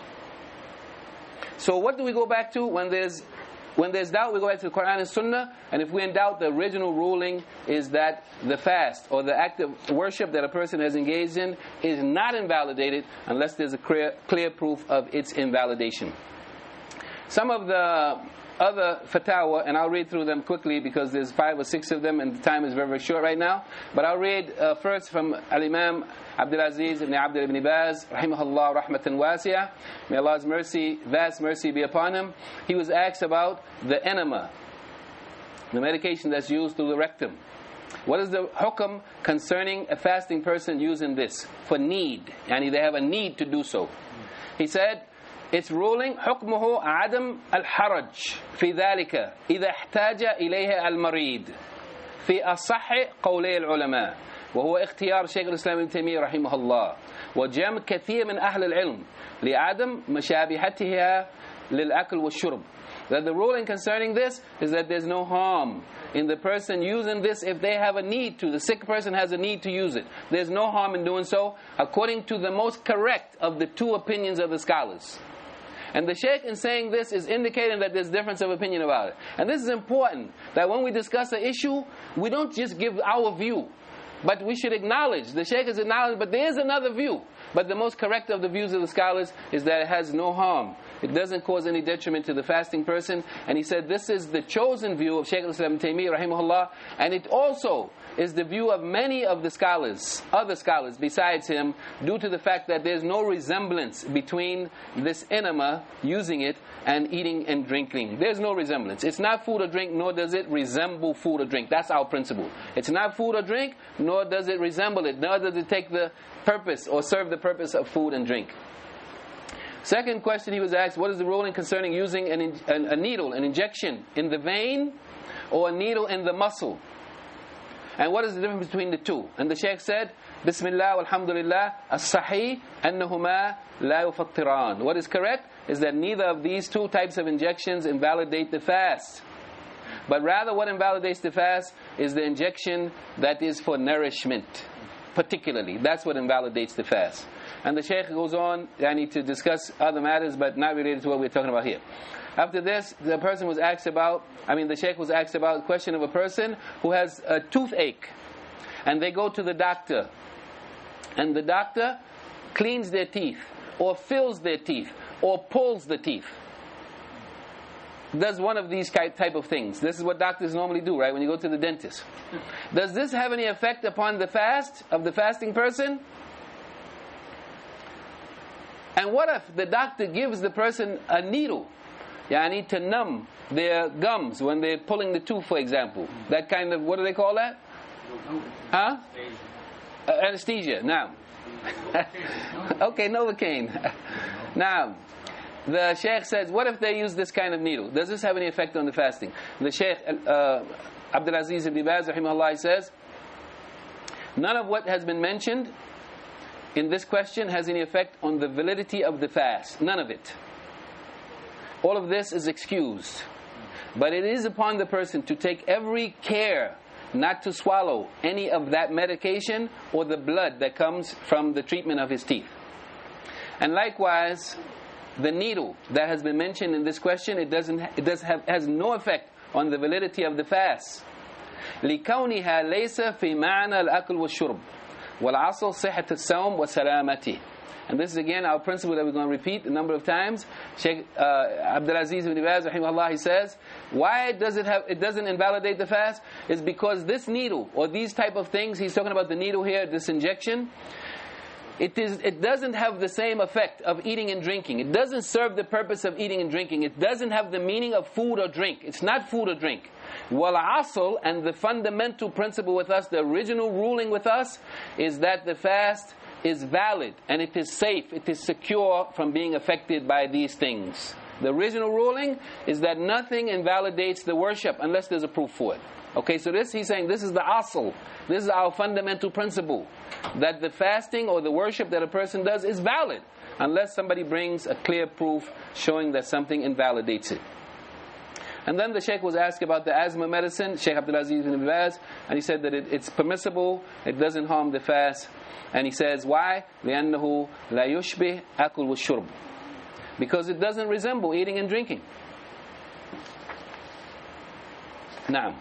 So what do we go back to when there's when there's doubt? We go back to the Quran and Sunnah, and if we're in doubt, the original ruling is that the fast or the act of worship that a person has engaged in is not invalidated unless there's a clear, clear proof of its invalidation. Some of the other fatwa, and I'll read through them quickly because there's five or six of them and the time is very, very short right now. But I'll read uh, first from Al-Imam Abdul Aziz ibn Abdul ibn Baz, rahimahullah rahmatan wasi'ah. May Allah's mercy, vast mercy be upon him. He was asked about the enema, the medication that's used through the rectum. What is the hukm concerning a fasting person using this for need? Yani they have a need to do so. He said, its ruling حكمه عدم الحرج في ذلك إذا احتاج إليها المريض في أصح قولي العلماء وهو اختيار شيخ الإسلام ابن تيمية رحمه الله وجمع كثير من أهل العلم لعدم مشابهتها للأكل والشرب. That the ruling concerning this is that there's no harm in the person using this if they have a need to. The sick person has a need to use it. There's no harm in doing so according to the most correct of the two opinions of the scholars. And the Shaykh in saying this is indicating that there's difference of opinion about it. And this is important, that when we discuss an issue, we don't just give our view, but we should acknowledge, the Shaykh is acknowledged, but there is another view. But the most correct of the views of the scholars is that it has no harm. It doesn't cause any detriment to the fasting person. And he said this is the chosen view of Shaykh al-Islam ibn Taymiyyah rahimahullah. And it also is the view of many of the scholars, other scholars besides him, due to the fact that there's no resemblance between this enema, using it, and eating and drinking. There's no resemblance. It's not food or drink, nor does it resemble food or drink. That's our principle. It's not food or drink, nor does it resemble it, nor does it take the purpose or serve the purpose of food and drink. Second question he was asked, what is the ruling concerning using an in, an, a needle, an injection in the vein, or a needle in the muscle? And what is the difference between the two? And the Shaykh said, Bismillah walhamdulillah, as-sahih annahuma la yufattiran. What is correct is that neither of these two types of injections invalidate the fast. But rather what invalidates the fast is the injection that is for nourishment, particularly. That's what invalidates the fast. And the Shaykh goes on, I need to discuss other matters, but not related to what we're talking about here. After this, the person was asked about, I mean the Shaykh was asked about the question of a person who has a toothache. And they go to the doctor. And the doctor cleans their teeth, or fills their teeth, or pulls the teeth. Does one of these type of things. This is what doctors normally do, right, when you go to the dentist. Does this have any effect upon the fast of the fasting person? And what if the doctor gives the person a needle, yani to numb their gums when they're pulling the tooth, for example? That kind of, what do they call that? Huh? Uh, anesthesia. Now. Okay, Novocaine. Now, the Sheikh says, what if they use this kind of needle? Does this have any effect on the fasting? The Sheikh uh, Abdul Aziz ibn Baz rahimahullah says, none of what has been mentioned in this question has any effect on the validity of the fast. None of it. All of this is excused. But it is upon the person to take every care not to swallow any of that medication or the blood that comes from the treatment of his teeth. And likewise, the needle that has been mentioned in this question, it doesn't, it does have, has no effect on the validity of the fast. لِكَوْنِهَا لَيْسَ فِي مَعْنَى الْأَكْلِ وَالشُّرْبِ وَالْعَصْلُ صِحَّةُ الصَّوْمِ وَسَلَامَتِهِ. And this is again our principle that we're going to repeat a number of times. Sheikh uh, Abdul Aziz ibn Baz rahimahullah, he says, why does it have it doesn't invalidate the fast? Is because this needle or these type of things, he's talking about the needle here, this injection, It is. It doesn't have the same effect of eating and drinking. It doesn't serve the purpose of eating and drinking. It doesn't have the meaning of food or drink. It's not food or drink. Wal asl, and the fundamental principle with us, the original ruling with us, is that the fast is valid and it is safe, it is secure from being affected by these things. The original ruling is that nothing invalidates the worship unless there's a proof for it. Okay, so this, he's saying, this is the asl. This is our fundamental principle, that the fasting or the worship that a person does is valid unless somebody brings a clear proof showing that something invalidates it. And then the Sheikh was asked about the asthma medicine, Sheikh Abdul Aziz ibn Baz, and he said that it, it's permissible, it doesn't harm the fast. And he says, why? لأنه لا يشبه أكل والشرب. Because it doesn't resemble eating and drinking. Now,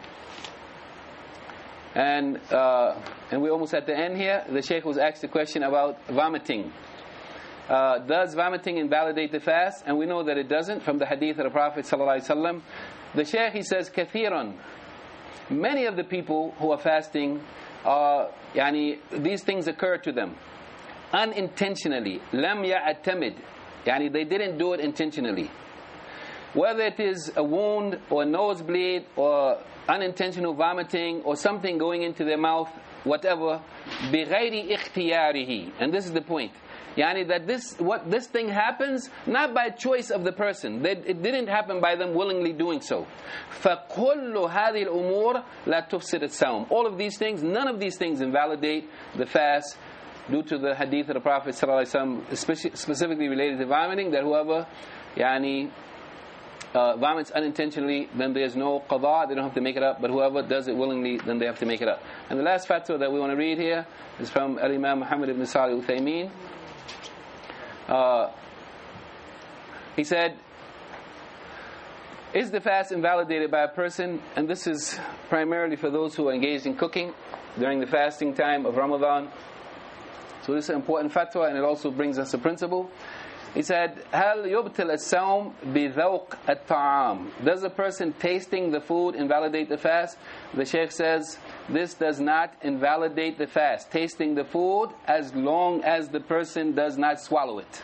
and uh, and we're almost at the end here. The Sheikh was asked a question about vomiting. Uh, does vomiting invalidate the fast? And we know that it doesn't, from the hadith of the Prophet ﷺ. The Sheikh, he says, kathiran. Many of the people who are fasting, uh, yani, these things occur to them unintentionally. Lam ya'tamid. Yani, they didn't do it intentionally. Whether it is a wound or a nosebleed or unintentional vomiting or something going into their mouth, whatever, بِغَيْرِ اِخْتِيَارِهِ. And this is the point. Yani that this, what this thing happens not by choice of the person. They, it didn't happen by them willingly doing so. فَكُلُّ هَذِهِ الْأُمُورِ لَا تُفْسِدِ الصَّوْمِ. All of these things, none of these things invalidate the fast, due to the hadith of the Prophet ﷺ, specifically related to vomiting, that whoever yani, uh, vomits unintentionally, then there's no qada, they don't have to make it up. But whoever does it willingly, then they have to make it up. And the last fatwa that we want to read here is from Al-Imam Muhammad ibn Salih al-Uthaymeen. Uh, he said, is the fast invalidated by a person? And this is primarily for those who are engaged in cooking during the fasting time of Ramadan. So this is an important fatwa, and it also brings us a principle. He said, هل يبطل الصوم بذوق الطعام? Does a person tasting the food invalidate the fast? The Shaykh says, this does not invalidate the fast, tasting the food, as long as the person does not swallow it.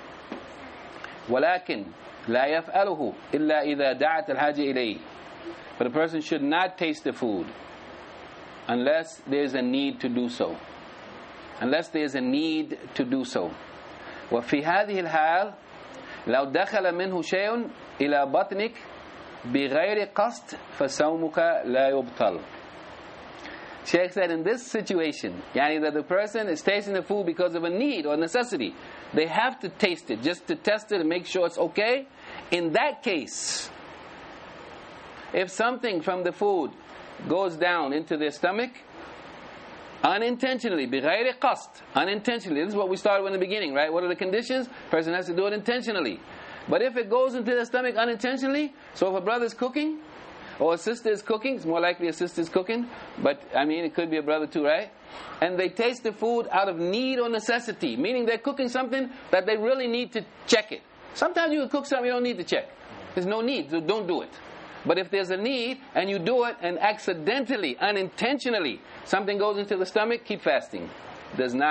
ولكن لا يفعله إلا إذا دعت الحاجة إليه. But a person should not taste the food unless there is a need to do so. Unless there is a need to do so. وفي هذه الحال لو دخل منه شيء إلى بطنك بغير قصد فصومك لا يبطل. Sheikh said, in this situation, yani that the person is tasting the food because of a need or necessity, they have to taste it just to test it and make sure it's okay. In that case, if something from the food goes down into their stomach unintentionally, بغير قصد, unintentionally, this is what we started with in the beginning, right? What are the conditions? Person has to do it intentionally. But if it goes into the stomach unintentionally, so if a brother is cooking or a sister is cooking, it's more likely a sister is cooking, but I mean it could be a brother too, right? And they taste the food out of need or necessity, meaning they're cooking something that they really need to check it. Sometimes you can cook something you don't need to check. There's no need, so don't do it. But if there's a need and you do it and accidentally, unintentionally, something goes into the stomach, keep fasting. It does not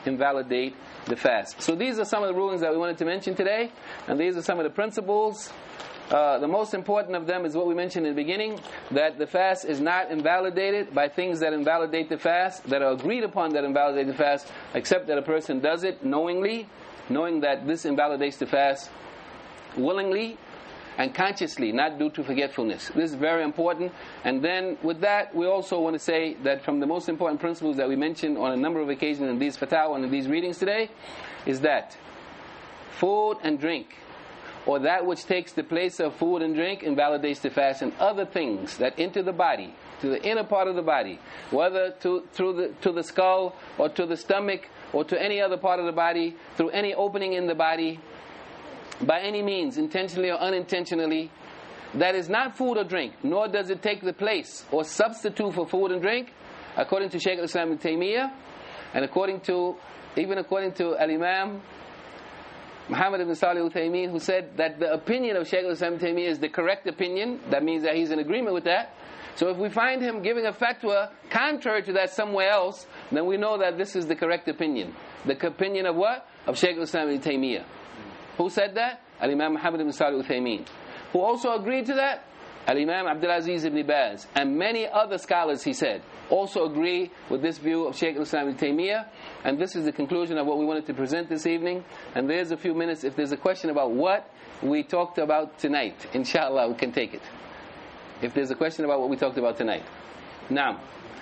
invalidate the fast. So these are some of the rulings that we wanted to mention today, and these are some of the principles. Uh, the most important of them is what we mentioned in the beginning, that the fast is not invalidated by things that invalidate the fast, that are agreed upon that invalidate the fast, except that a person does it knowingly, knowing that this invalidates the fast, willingly and consciously, not due to forgetfulness. This is very important. And then with that, we also want to say that from the most important principles that we mentioned on a number of occasions in these fatwa and in these readings today, is that food and drink, or that which takes the place of food and drink, invalidates the fast, and other things that enter the body, to the inner part of the body, whether to through the to the skull or to the stomach or to any other part of the body, through any opening in the body, by any means, intentionally or unintentionally, that is not food or drink, nor does it take the place or substitute for food and drink, according to Shaykh al-Islam ibn Taymiyyah, and according to, even according to Al-Imam Muhammad ibn Salih al-Uthaymeen, who said that the opinion of Shaykh al-Islam ibn Taymiyyah is the correct opinion. That means that he's in agreement with that. So if we find him giving a fatwa contrary to that somewhere else, then we know that this is the correct opinion. The opinion of what? Of Shaykh al-Islam ibn Taymiyyah. Who said that? Al-Imam Muhammad ibn Salih al-Uthaymeen. Who also agreed to that? Al-Imam Abdul Aziz ibn Baz. And many other scholars, he said, also agree with this view of Shaykh al-Islam ibn Taymiyyah. And this is the conclusion of what we wanted to present this evening. And there's a few minutes, if there's a question about what we talked about tonight, inshallah, we can take it. If there's a question about what we talked about tonight. Naam.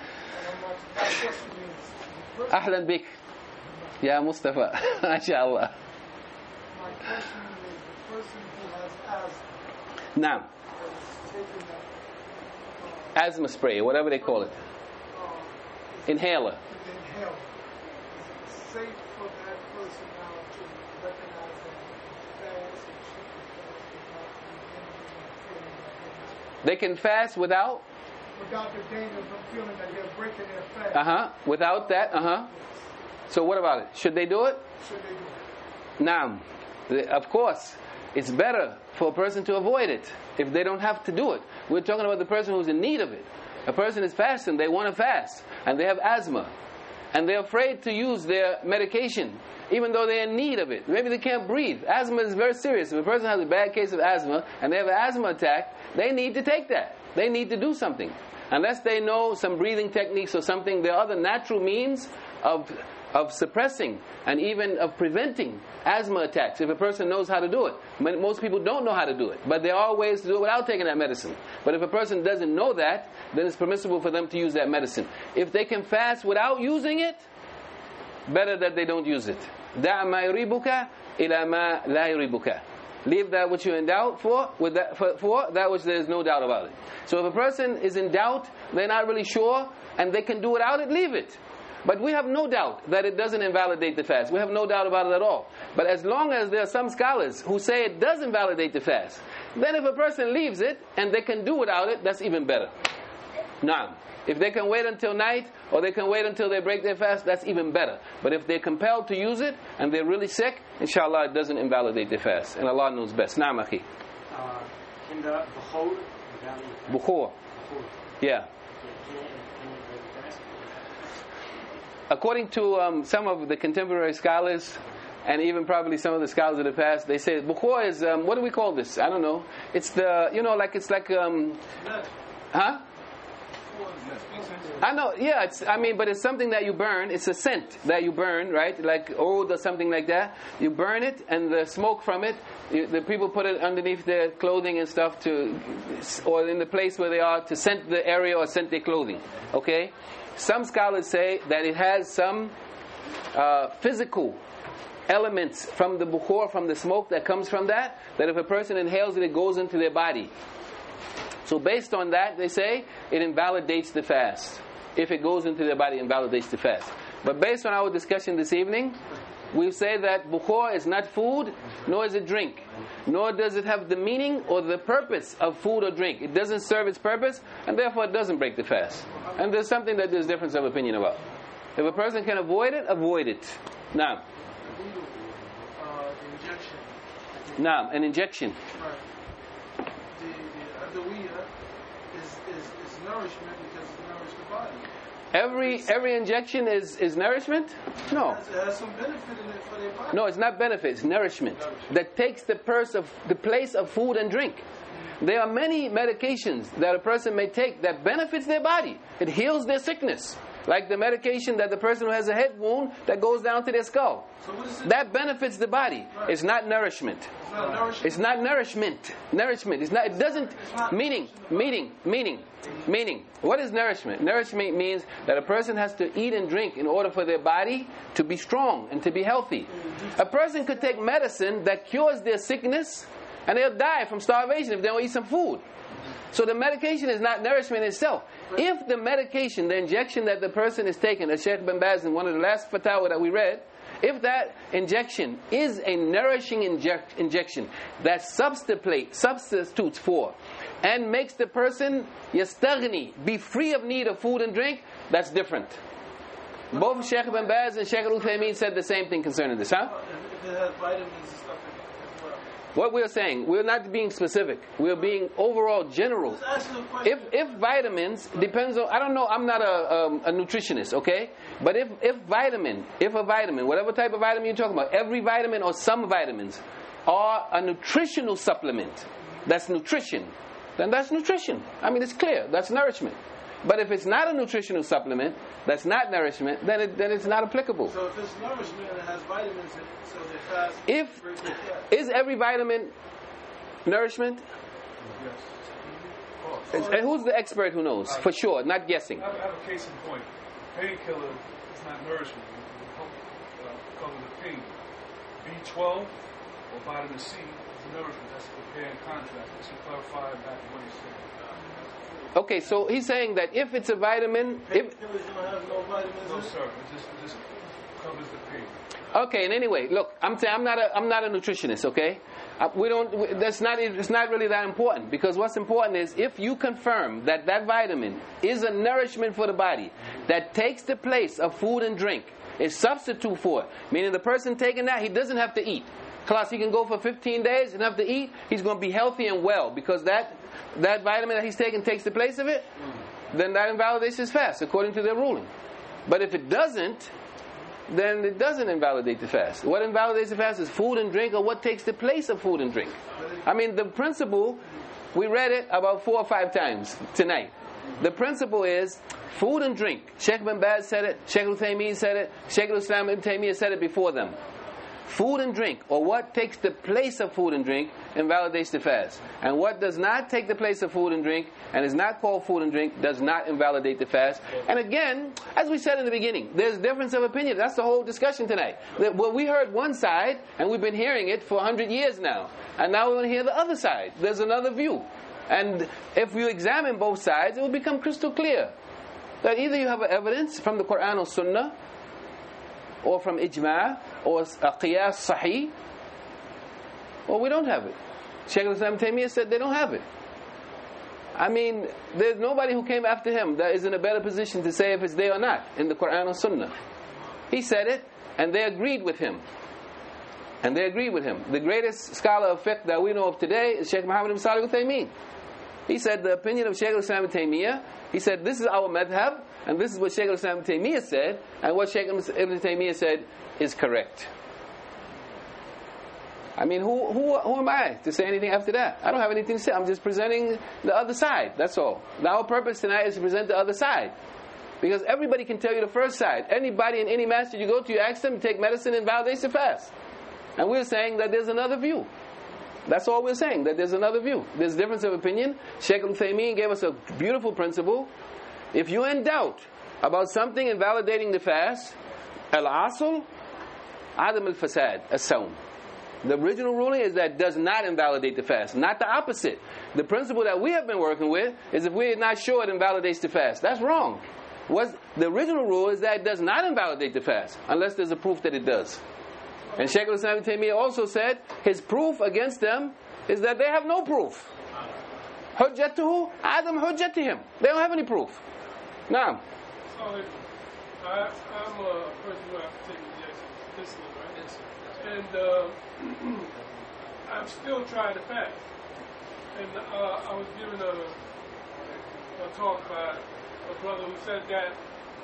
Ahlan bik. Ya Mustafa. MashaAllah. My question is, the person who has asthma, Naam. is taking that, uh, Asthma spray, or whatever they call it. uh, Inhaler. to inhale. Is it safe for that person now to recognize that fast and should be fast without the danger of feeling that they're not, They can fast without? without the danger of them feeling that they're breaking their fast? Uh-huh. Without that? Uh-huh. So what about it? Should they do it? Should they do it? Naam. Of course, it's better for a person to avoid it if they don't have to do it. We're talking about the person who's in need of it. A person is fasting, they want to fast, and they have asthma, and they're afraid to use their medication, even though they're in need of it. Maybe they can't breathe. Asthma is very serious. If a person has a bad case of asthma, and they have an asthma attack, they need to take that. They need to do something. Unless they know some breathing techniques or something, there are other natural means of of suppressing and even of preventing asthma attacks, if a person knows how to do it. Most people don't know how to do it, but there are ways to do it without taking that medicine. But if a person doesn't know that, then it's permissible for them to use that medicine. If they can fast without using it, better that they don't use it. دَعْ مَا يُرِيبُكَ إِلَى مَا لَا يُرِيبُكَ. Leave that which you're in doubt for, with that, for, for that which there is no doubt about it. So if a person is in doubt, they're not really sure, and they can do without it, leave it. But we have no doubt that it doesn't invalidate the fast. We have no doubt about it at all. But as long as there are some scholars who say it does invalidate the fast, then if a person leaves it and they can do without it, that's even better. Now, if they can wait until night or they can wait until they break their fast, that's even better. But if they're compelled to use it and they're really sick, inshallah, it doesn't invalidate their fast. And Allah knows best. Naam, akhi. Uh, in the Bukhor, Bukhor. Yeah. According to um, some of the contemporary scholars, and even probably some of the scholars of the past, they say bukhor is um, what do we call this? I don't know. It's the you know like it's like um, huh? I know, yeah. It's I mean, but it's something that you burn. It's a scent that you burn, right? Like oud or something like that. You burn it, and the smoke from it, you, the people put it underneath their clothing and stuff to, or in the place where they are to scent the area or scent their clothing. Okay. Some scholars say that it has some uh, physical elements from the bukhor, from the smoke that comes from that, that if a person inhales it, it goes into their body. So based on that, they say it invalidates the fast. If it goes into their body, it invalidates the fast. But based on our discussion this evening, we say that bukhor is not food, nor is it drink. Nor does it have the meaning or the purpose of food or drink. It doesn't serve its purpose, and therefore it doesn't break the fast. And there's something that there's difference of opinion about. If a person can avoid it, avoid it. Now, Uh, the injection. now, an injection. Right. The, the adawiyah is, is, is nourishment because it nourishes the body. Every every injection is, is nourishment? No. It has, it has some benefit in it for their body. No, it's not benefit, it's nourishment. That takes the purse of the place of food and drink. There are many medications that a person may take that benefits their body. It heals their sickness. Like the medication that the person who has a head wound that goes down to their skull. So what is it? That benefits the body. Right. It's not nourishment. It's not nourishment. It's not nourishment. Nourishment. It's not. It doesn't. Meaning. Meaning. Meaning. Meaning. What is nourishment? Nourishment means that a person has to eat and drink in order for their body to be strong and to be healthy. A person could take medicine that cures their sickness, and they'll die from starvation if they don't eat some food. So the medication is not nourishment itself. If the medication, the injection that the person is taking, as Sheikh Bin Baz in one of the last fatwa that we read, if that injection is a nourishing inject, injection that substitute, substitutes for and makes the person yastaghni, be free of need of food and drink, that's different. Both Sheikh Bin Baz and Sheikh Al-Uthaymeen said the same thing concerning this, huh? If it has vitamins and stuff like that as well. What we're saying, we're not being specific. We're being overall general. Just ask you a question. If if vitamins depends on, I don't know, I'm not a um, a nutritionist, okay? But if if vitamin, if a vitamin, whatever type of vitamin you're talking about, every vitamin or some vitamins are a nutritional supplement, that's nutrition, then that's nutrition. I mean, it's clear, that's nourishment. But if it's not a nutritional supplement, that's not nourishment, then it, then it's not applicable. So if it's nourishment and it has vitamins in it, so they fast. If break it down. is every vitamin nourishment? Yes. Is- and who's the expert who knows for sure? Not guessing. I have, I have a case in point. Painkiller is not nourishment. It will help uh, cover the pain. B twelve or vitamin C is nourishment. That's the compare and contrast. This will clarify back what he's saying. Okay, so he's saying that if it's a vitamin, if Painkillers don't have no vitamins No, in it? sir. It just, it just covers the pain. okay, and anyway, look, I'm saying I'm not a I'm not a nutritionist, okay? Uh, we don't. We, that's not. It's not really that important because what's important is if you confirm that that vitamin is a nourishment for the body that takes the place of food and drink, is substitute for it. Meaning the person taking that, he doesn't have to eat. Class, he can go for fifteen days and have to eat. He's going to be healthy and well because that that vitamin that he's taking takes the place of it. Then that invalidates his fast according to their ruling. But if it doesn't, then it doesn't invalidate the fast. What invalidates the fast is food and drink, or what takes the place of food and drink. I mean, the principle, we read it about four or five times tonight. The principle is food and drink. Sheikh Bin Baz said it, Sheikh Al-Uthaymeen said it, Sheikh Al-Islam Ibn Taymiyyah said it before them. Food and drink, or what takes the place of food and drink, invalidates the fast. And what does not take the place of food and drink, and is not called food and drink, does not invalidate the fast. And again, as we said in the beginning, there's difference of opinion. That's the whole discussion tonight. That, well, we heard one side, and we've been hearing it for a hundred years now. And now we want to hear the other side. There's another view. And if you examine both sides, it will become crystal clear that either you have evidence from the Quran or Sunnah, or from ijma' or a qiyas sahih, or we don't have it. Shaykh al-Islam Taymiyyah said they don't have it. I mean, there's nobody who came after him that is in a better position to say if it's there or not in the Quran or Sunnah. He said it, and they agreed with him. And they agreed with him. The greatest scholar of fiqh that we know of today is Shaykh Muhammad ibn Salih al-Uthaymeen. He said the opinion of Shaykh al-Islam Taymiyyah, he said this is our madhab, and this is what Shaykh al-Islam Taymiyyah said, and what Shaykh Ibn Taymiyyah said is correct. I mean, who, who who am I to say anything after that? I don't have anything to say. I'm just presenting the other side. That's all. Now, our purpose tonight is to present the other side. Because everybody can tell you the first side. Anybody in any masjid you go to, you ask them to take medicine and validates the fast. And we're saying that there's another view. That's all we're saying, that there's another view. There's difference of opinion. Shaykh al-Uthaymeen gave us a beautiful principle. If you're in doubt about something invalidating the fast, al-asl, adam al-fasad, as-sawm. The original ruling is that it does not invalidate the fast, not the opposite. The principle that we have been working with is if we're not sure it invalidates the fast. That's wrong. What's, the original rule is that it does not invalidate the fast, unless there's a proof that it does. And Shaykh al-Islam Ibn Taymiyyah also said his proof against them is that they have no proof. Hujjatuhu, Adam hujjatihim. They don't have any proof. Now, So, I, I'm a person who has to take injections, insulin, right? And uh, I'm still trying to fast. And uh, I was given a, a talk by a brother who said that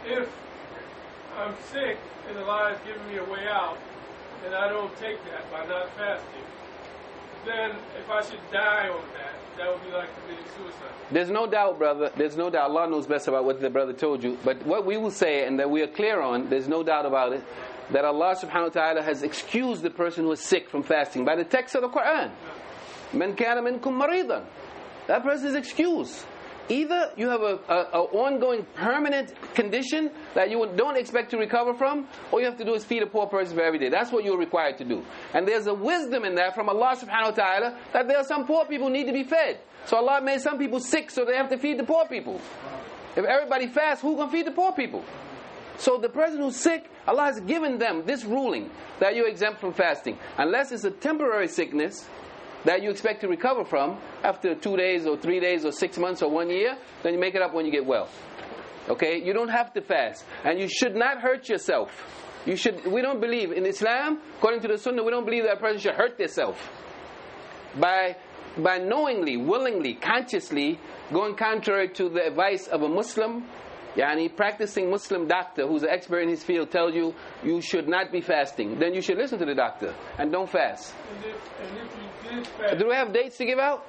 if I'm sick and Allah is giving me a way out, and I don't take that by not fasting, then if I should die on that, that would be like committing suicide. There's no doubt, brother. There's no doubt. Allah knows best about what the brother told you. But what we will say, and that we are clear on, there's no doubt about it, that Allah subhanahu wa ta'ala has excused the person who is sick from fasting by the text of the Quran. Man kana minkum maridan. That person is excused. Either you have a, a, a ongoing permanent condition that you don't expect to recover from, or you have to do is feed a poor person for every day. That's what you're required to do. And there's a wisdom in that from Allah subhanahu wa ta'ala that there are some poor people who need to be fed. So Allah made some people sick so they have to feed the poor people. If everybody fasts, who can feed the poor people? So the person who's sick, Allah has given them this ruling that you're exempt from fasting. Unless it's a temporary sickness that you expect to recover from after two days or three days or six months or one year, then you make it up when you get well. Okay? You don't have to fast. And you should not hurt yourself. You should. We don't believe in Islam, according to the Sunnah, we don't believe that a person should hurt themselves by by knowingly, willingly, consciously going contrary to the advice of a Muslim, yani practicing Muslim doctor who's an expert in his field tells you you should not be fasting. Then you should listen to the doctor and don't fast. And if, and if you did fast, Do we have dates to give out?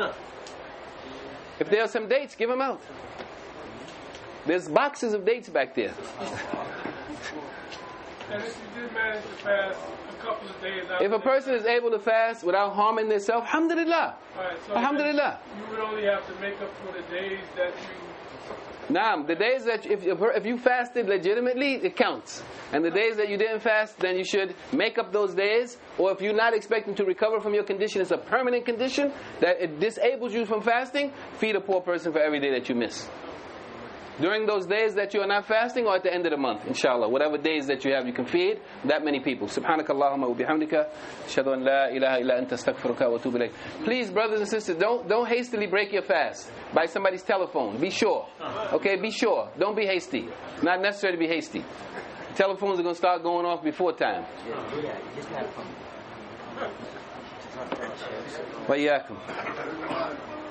If there are some dates, give them out. There's boxes of dates back there. and if you did manage to fast a couple of days after If a person is able to fast without harming themselves, alhamdulillah. all right, so Alhamdulillah. you would only have to make up for the days that you. Naam, the days that if if you fasted legitimately, it counts. And the days that you didn't fast, then you should make up those days. Or if you're not expecting to recover from your condition, it's a permanent condition that it disables you from fasting, feed a poor person for every day that you miss. During those days that you are not fasting, or at the end of the month, inshallah, whatever days that you have, you can feed that many people. Subhanakallahumma wa bihamdika, ashhadu an la ilaha illa anta astaghfiruka wa atubu ilayk. Please, brothers and sisters, don't don't hastily break your fast by somebody's telephone. Be sure, okay? Be sure. Don't be hasty. Not necessary to be hasty. Telephones are going to start going off before time. Wa iyyakum.